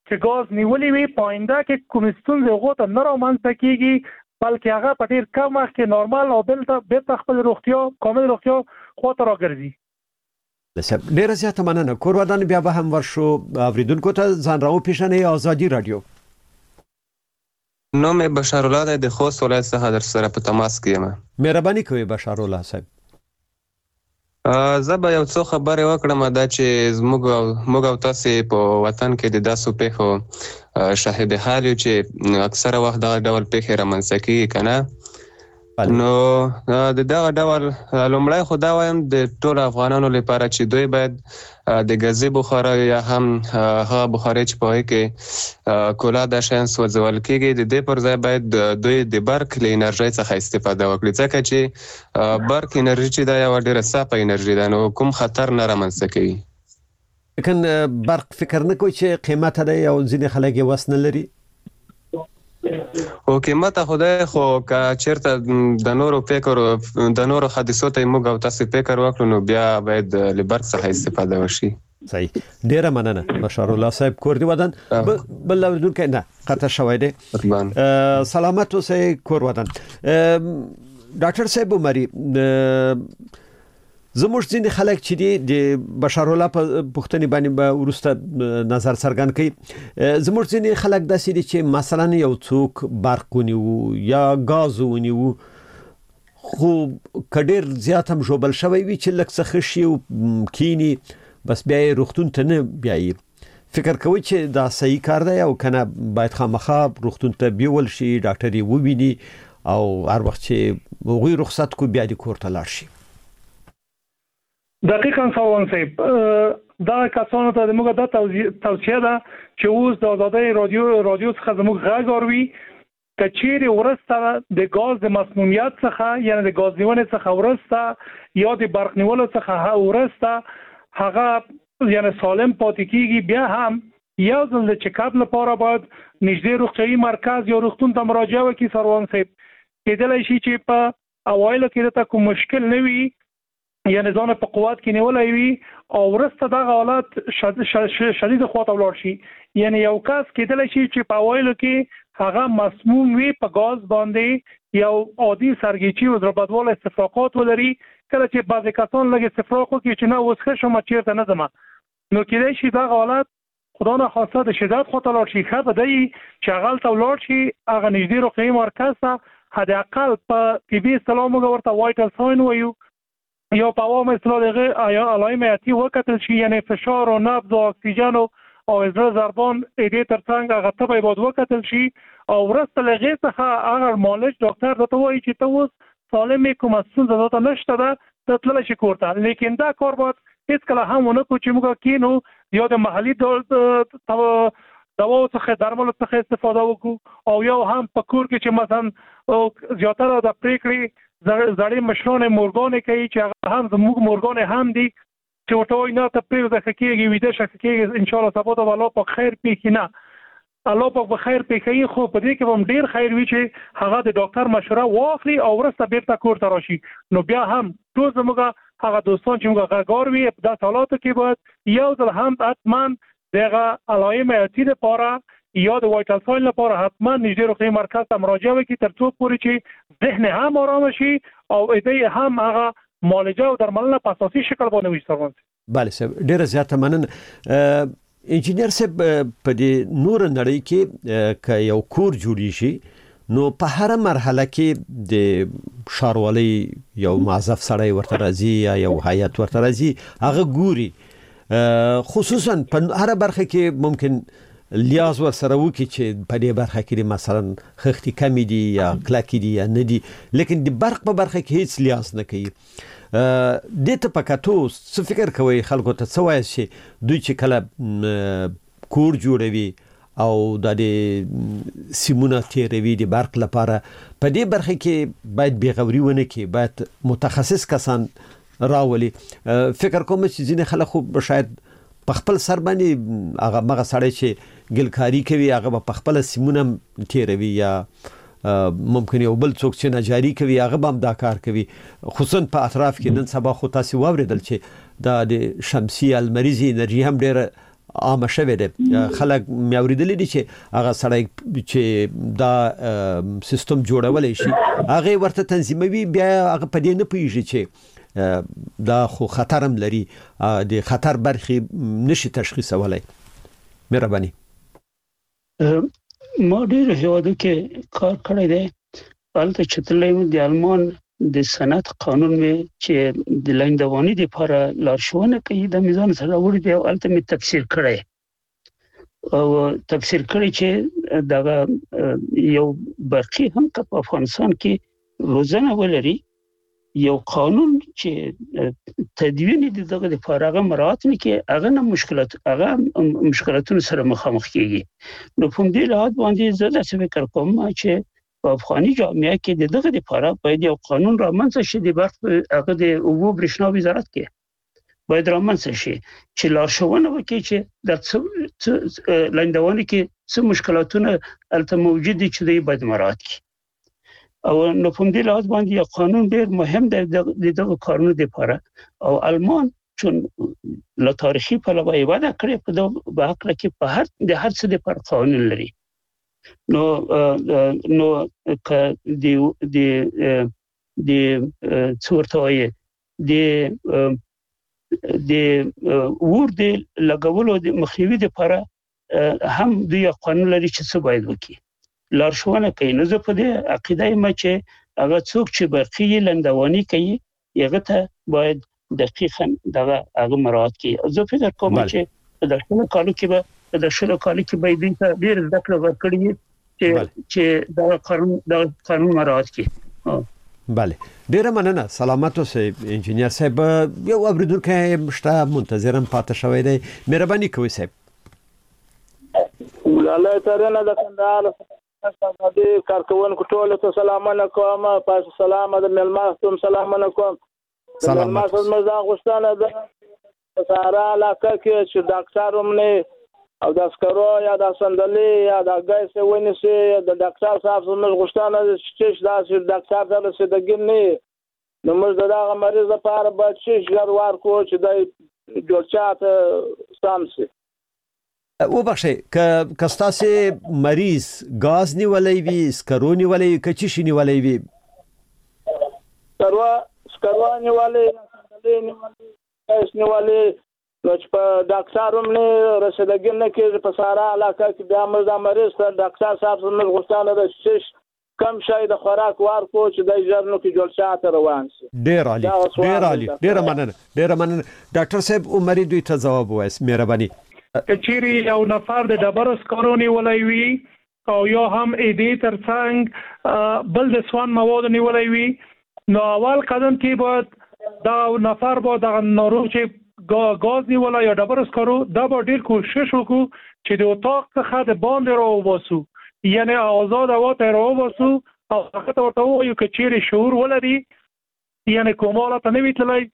چې غاز نیولې وي پاینده کې کوم ستونزې غوته نه رامنځته کیږي بلکې هغه په ډیر کم وخت کې نورمال او بیرته خپل روغتیا کامل روغتیا خواته راګرځي. لسب ډیر زیاته مننه. کورودان بیا به هم ورشو اوریدونکو ته ځان راو پیښنې ازادي رادیو. نوم بشار الله د خوست ولایت څخه در سره په تماس کې یم. مهرباني کوئ بشار الله صاحب. زه به یو څو خبرې وکړم دا چې موږ او تاسو په وطن کې د داسو پیښو شاهد حال یو چې اکثره وخت دغه ډول پیښې رامنځته کیږي کنه. نو د دغه ډول لومړی خو دا وایم د ټولو افغانانو لپاره چې دوی باید د ګازي بخارۍ یا هم هغه بخارۍ چې په هغې کې کولا دا شیان سوځول کېږي د دې پر ځای باید دوی د برق له انرژۍ څخه استفاده وکړي ځکه چې برق انرژي چې دا یوه ډېره صافه انرژي ده نو کوم خطر نه رامنځته کوي. لیکن برق فکر نه کوي چې قیمته دی او ځینې خلک یې وس نه لري. او قیمته خدای خو که چیرته د نورو حادثو ته موږ او تاسو فکر وکړو نو بیا باید له برق څخه استفاده وشي. صحیح. ډیره مننه بشار الله صاحب کور دی ودان بل اوریدونکو نه قطع شوی دی. سلامت اوسئ کور ودان. ډاکټر صاحب عمري زموږ ځینې خلک چې دي د بشار الله په پوښتنې باندې به وروسته نظر څرګند کړي. زموږ ځینې خلک داسې دي چې مثلا یو څوک برق ونیو یا غاز ونیو خو کډیر زیات هم ژوبل شوی وي چې لږ څه ښه شي او کینی بس بیا یې روغتون ته نه بیایي. فکر کوي چې دا صحیح کار دی او کنه باید خامخا روغتون ته بیول شي ډاکټر یې وویني او هر وخت چې هغوی رخصت کو بیا د کور ته لاړ شي. دقیقاً سوال صاحب دا کسانو ته موږ دا توصیه ده چې اوس د آزادۍ رادیو څخه زموږ غږ اوروي که چیرې ورسته د غاز د مسمومیت څخه یعنی د غاز نیونې څخه ورسته یا د برق نیولو څخه ورسته هغه یعنی سالم پاتې کیږي بیا هم یو ځل د چکاپ لپاره باید نږدې روغتیايي مرکز یا روغتون ته مراجعه وکړي. سروان صاحب کېدلی شي چې په اوایلو کې دته کوم مشکل نه وي یعنی ځان په قوت کې نیولای وي او ورسته دغه حالت شدید خواته ولاړ شي. یعنی یو کس کېدلی شي چې په اوایلو کې هغه مسموم وي په غاز باندې یو عادي سرګیچي او ضربتوال استفراقات ولري کله چې بعضې کسان لږ استفراق وکړي چې نه اوس ښه شم چېرته نه ځم نو کېدای شي دغه حالت خدا نخواسته د شدت خواته لاړ شي. ښه به دی چې هغه هلته ولاړ شي هغه نږدې روغتیايي مرکز ته حداقل په طبي اصطلاح موږ ورته وایټل ساین وایو یا په عوامو اصطلاح دغه علائم حیاتي وکتل شي یعنی فشار او نبض او اکسیجن او زړه ضربان دې ترڅنګ هغه ته باید وکتل شي او ورسته له هغې څخه هغه مالج ډاکټر درته وایي چې ته اوس سالم یې کومه ستونزه درته نشته ده ته تللی شي کور ته. لیکن دا کار باید هېڅکله هم ونه کړو چې موږ کینو یا د محلي دواو څخه درملو څخه استفاده وکړو او یو هم په کور کې چې مثلا زیاتره د پرېکړې زړې مشران مورګانې کوي چې هغه هم زموږ مورګانې هم دي چې ورته وایي نه ته پرېږده ښه کېږي ویده شه ښه کېږي انشاءالله سبا ته به الله پاک خیر پېښي نه الله پاک به خیر پېښوي خو په دې کې به هم ډېر خیر وي چې هغه د ډاکټر مشوره واخلي او وروسته بېرته کور ته راشي. نو بیا هم ټول زموږ هغه دوستان چې موږ غږار وي په داسې حالاتو کې باید یو ځل هم حتما د هغه علائم حیاتي لپاره یا د وایټل ساین لپاره حتما نږدې روغتیايي مرکز ته مراجعه وکړي تر څو پورې چې ذهن هم آرامه شي او دې هم هغه معالجه او درملنه په اساسي شکل باندې وشي. بله صاحب ډېره زیاته مننه. انجینر صاحب په دې نور نړۍ کې که یو کور جوړیږي نو په هر مرحله کې د ښاروالۍ یو معذف سړی ورته راځي یا یو هیئت ورته راځي هغه ګوري خصوصا په هر برخه کې ممکن لیاز ورسره وکړي چې په دې برخه کې مثلا خښتې کمې دي یا کلکې دي یا نه دي لیکن د برق په برخه کې هیڅ لیاز نه کوي. دې ته په کتو څه فکر کوئ خلکو ته څه وایي چې دوی چې کله کور جوړوي او د سیمونه تیروي د برق لپاره په دې برخه کې باید بېغوري ونه کړي باید متخصص کسان راولي. فکر کوم چې ځینې خلک خو شاید په خپل سر باندې هغه مغه سړی چې ګلکاری کوي هغه په خپل سیمونه تیروي یا ممکن یو بل څوک چې نجاری کوي هغه هم دا کار کوي خصوصا په اطراف کې نن سبا خو تاسو واوریدل چې د شمسي المریزي انرژي هم ډېر عام شوه ده خلک مې اوریدل دي چې هغه سړی چې دا سیستم جوړولای شي هغه ورته تنظیموي بیا هغه په دې نه پیږي چې دا خو خطرم لري د خطر برخي نشي تشخیصولای. مهرباني. ما ډیر هیوادو کې کار کړی دی البته چې تللی د آلمان د صنعت قانون می چې د لنډواني لپاره لارښوونه کوي د میزان سره وړي دی البته می تفسیر کړی او تفسیر کړی چې دا یو برخي هم په افغانستان کې روزنه ولري یو قانون چې تدوین دي دغه لپاره هغه مراعات نه کوي هغه مشکلاتونو سره مخامخ کیږي نو په دې لحاظ باندې زه د څه فکر کوم چې په افغاني جامعه کې دغه لپاره باید یو قانون رامنځته شي د برق هغه د اوبو برښنا وزارت کې باید رامنځته شي چې لارښوونه وکړي چې د لنډواني کې څه مشکلاتونه البته موجود دي چې دوی باید مراعات کړي او نو په دې لحاظ باندې یو قانون ډیر مهم دی دغه قانون لپاره او آلمان چون له تاریخي پلوه یې وده کړې په دغه حق کې په هر څه لپاره قانون لري نو ک د څورتوي د ور د لګولو د مخنیوي لپاره هم د قانون لري چې څه باید وکړي لارښوونه کوي نو زه په دې عقیده یم چې هغه څوک چې برخي لنډواني کوي هغه ته باید دقیقاً هغه مراعات کړي زه فکر کوم چې د شنو کالو کې به دې ډیر ذکر ورکړي چې دا قانون مراعات کړي. بله ډیره مننه سلامت اوسئ انجینیر صاحب یو اوریدونکی مشته منتظرم پاتې شوی دی مهرباني کوئ صاحب. الله تعالی د کندهار د کارکونکو ټول ته سلامونه کوم پاس سلام د ملماستم سلامونه کوم سلامات مزه غوښتنه ده سارا علاقه کې چې ډاکټر هم نه او د اسکرو یا د صندلي یا د ګایس ونیسي د ډاکټر صاحب څخه غوښتنه چې دا چې ډاکټر ته رسیدګی نه نو موږ دغه مریض لپاره باید چې ژر ورکو چې د جوړچات سامسي او بخښه که ستاسو مریض غاز نیولې وي اسکرو نیولې کچې شي نیولې وي اسکرو نیولې صندلي نیولې ګایس نیولې نو چې په ډاکټر هم نه رسیدګی نه کېږي په سارا علاقه کې بیا موږ د مریض ته ډاکټر صاحب څخه غوښتنه ده چې کم شای د خوراک ورکو چې د ژر نو کې جوړ شاته روان شي. ډیر عالی ډیر مننه ډاکټر صاحب عمري دوی ته جواب وایي مهرباني. کچيري یو نفر د ډبرو سکرونی ولای وي او یو هم دې ترڅنګ بل د سوان مواد نیولای وي نو اول قدم کې باید دا نفر باید د ناروغ چې غاز نیولا یا ډبرو سکرو دا به ډیر کوشش وکړو چې د اتاق څخه د باندې راوباسو یعنی آزاد هوا ته راوباسو او هغه ته وایو چې چیرې شعور ولري یعنی کوماله ته نه ویتلای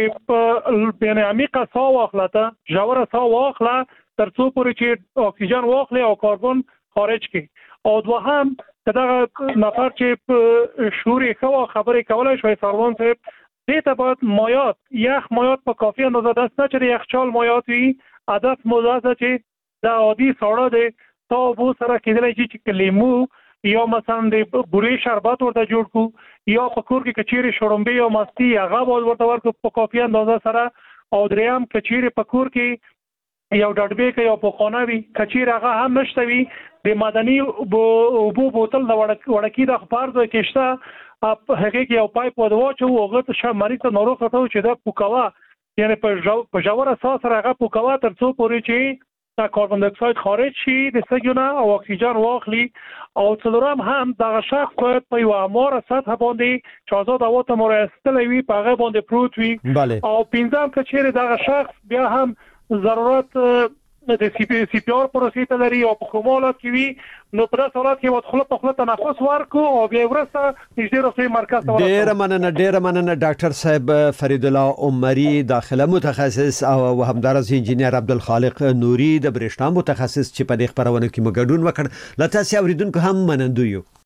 چې یعنی عمیقه ساه واخله ته ژوره ساه واخله تر څو پورې چې اکسیجن واخلي او کاربن خارج کړي او دوهم دغه نفر چې شعور یې خو خبرې کولای شوی سروان صاحب دې ته باید مایات یخ مایات په کافي اندازه دست نه چې یخچال مایات وي هدف مو دا چې د عادي ساړه دی تا بو سره کېدلی چې لیمو یا مثلا د بورې شربت ورته جوړ کو یا په کور کې کچيري شړومبې او مستي هغه ورته ورکو په کافي اندازه سره او دریم کچيري په کور کې یو ډډبې کې یو په خانه وي کچيري هغه هم نشته وي د مدني اوبو بوتل د وړکی د خبر د کېشته هغه کې یو پایپ ودواچو هغه ته مریض ته ناروغ ته چې دا پوکوا یعنی په ژوره ساه سره هغه پوکوا تر څو پورې چې دا کاربن ډای اکساید خارج شي د سږونه او اکسیجن واخلي او څلورم هم دغه شخص باید په یو اماره سطح باندې چې آزاد هوا ته مرستل وي په هغه باندې پروت وي او پنځم کچېره دغه شخص بیا هم ضرورت د سی پی آر پروسې ته لري او په کومالات کې وي نو په داسې حالت کې وخت په خپل تنفس ورکو او بیا ورسته نږدې روغتیايي مرکز ته ورسو. ډیر مننه ډاکټر صاحب فرید الله عمري داخله متخصص او همدارس انجینیر عبدالخالق نوري د برېښنا متخصص چې په دې خبرونه کې مګډون وکړ لته سي اوریدونکو هم منندو یو.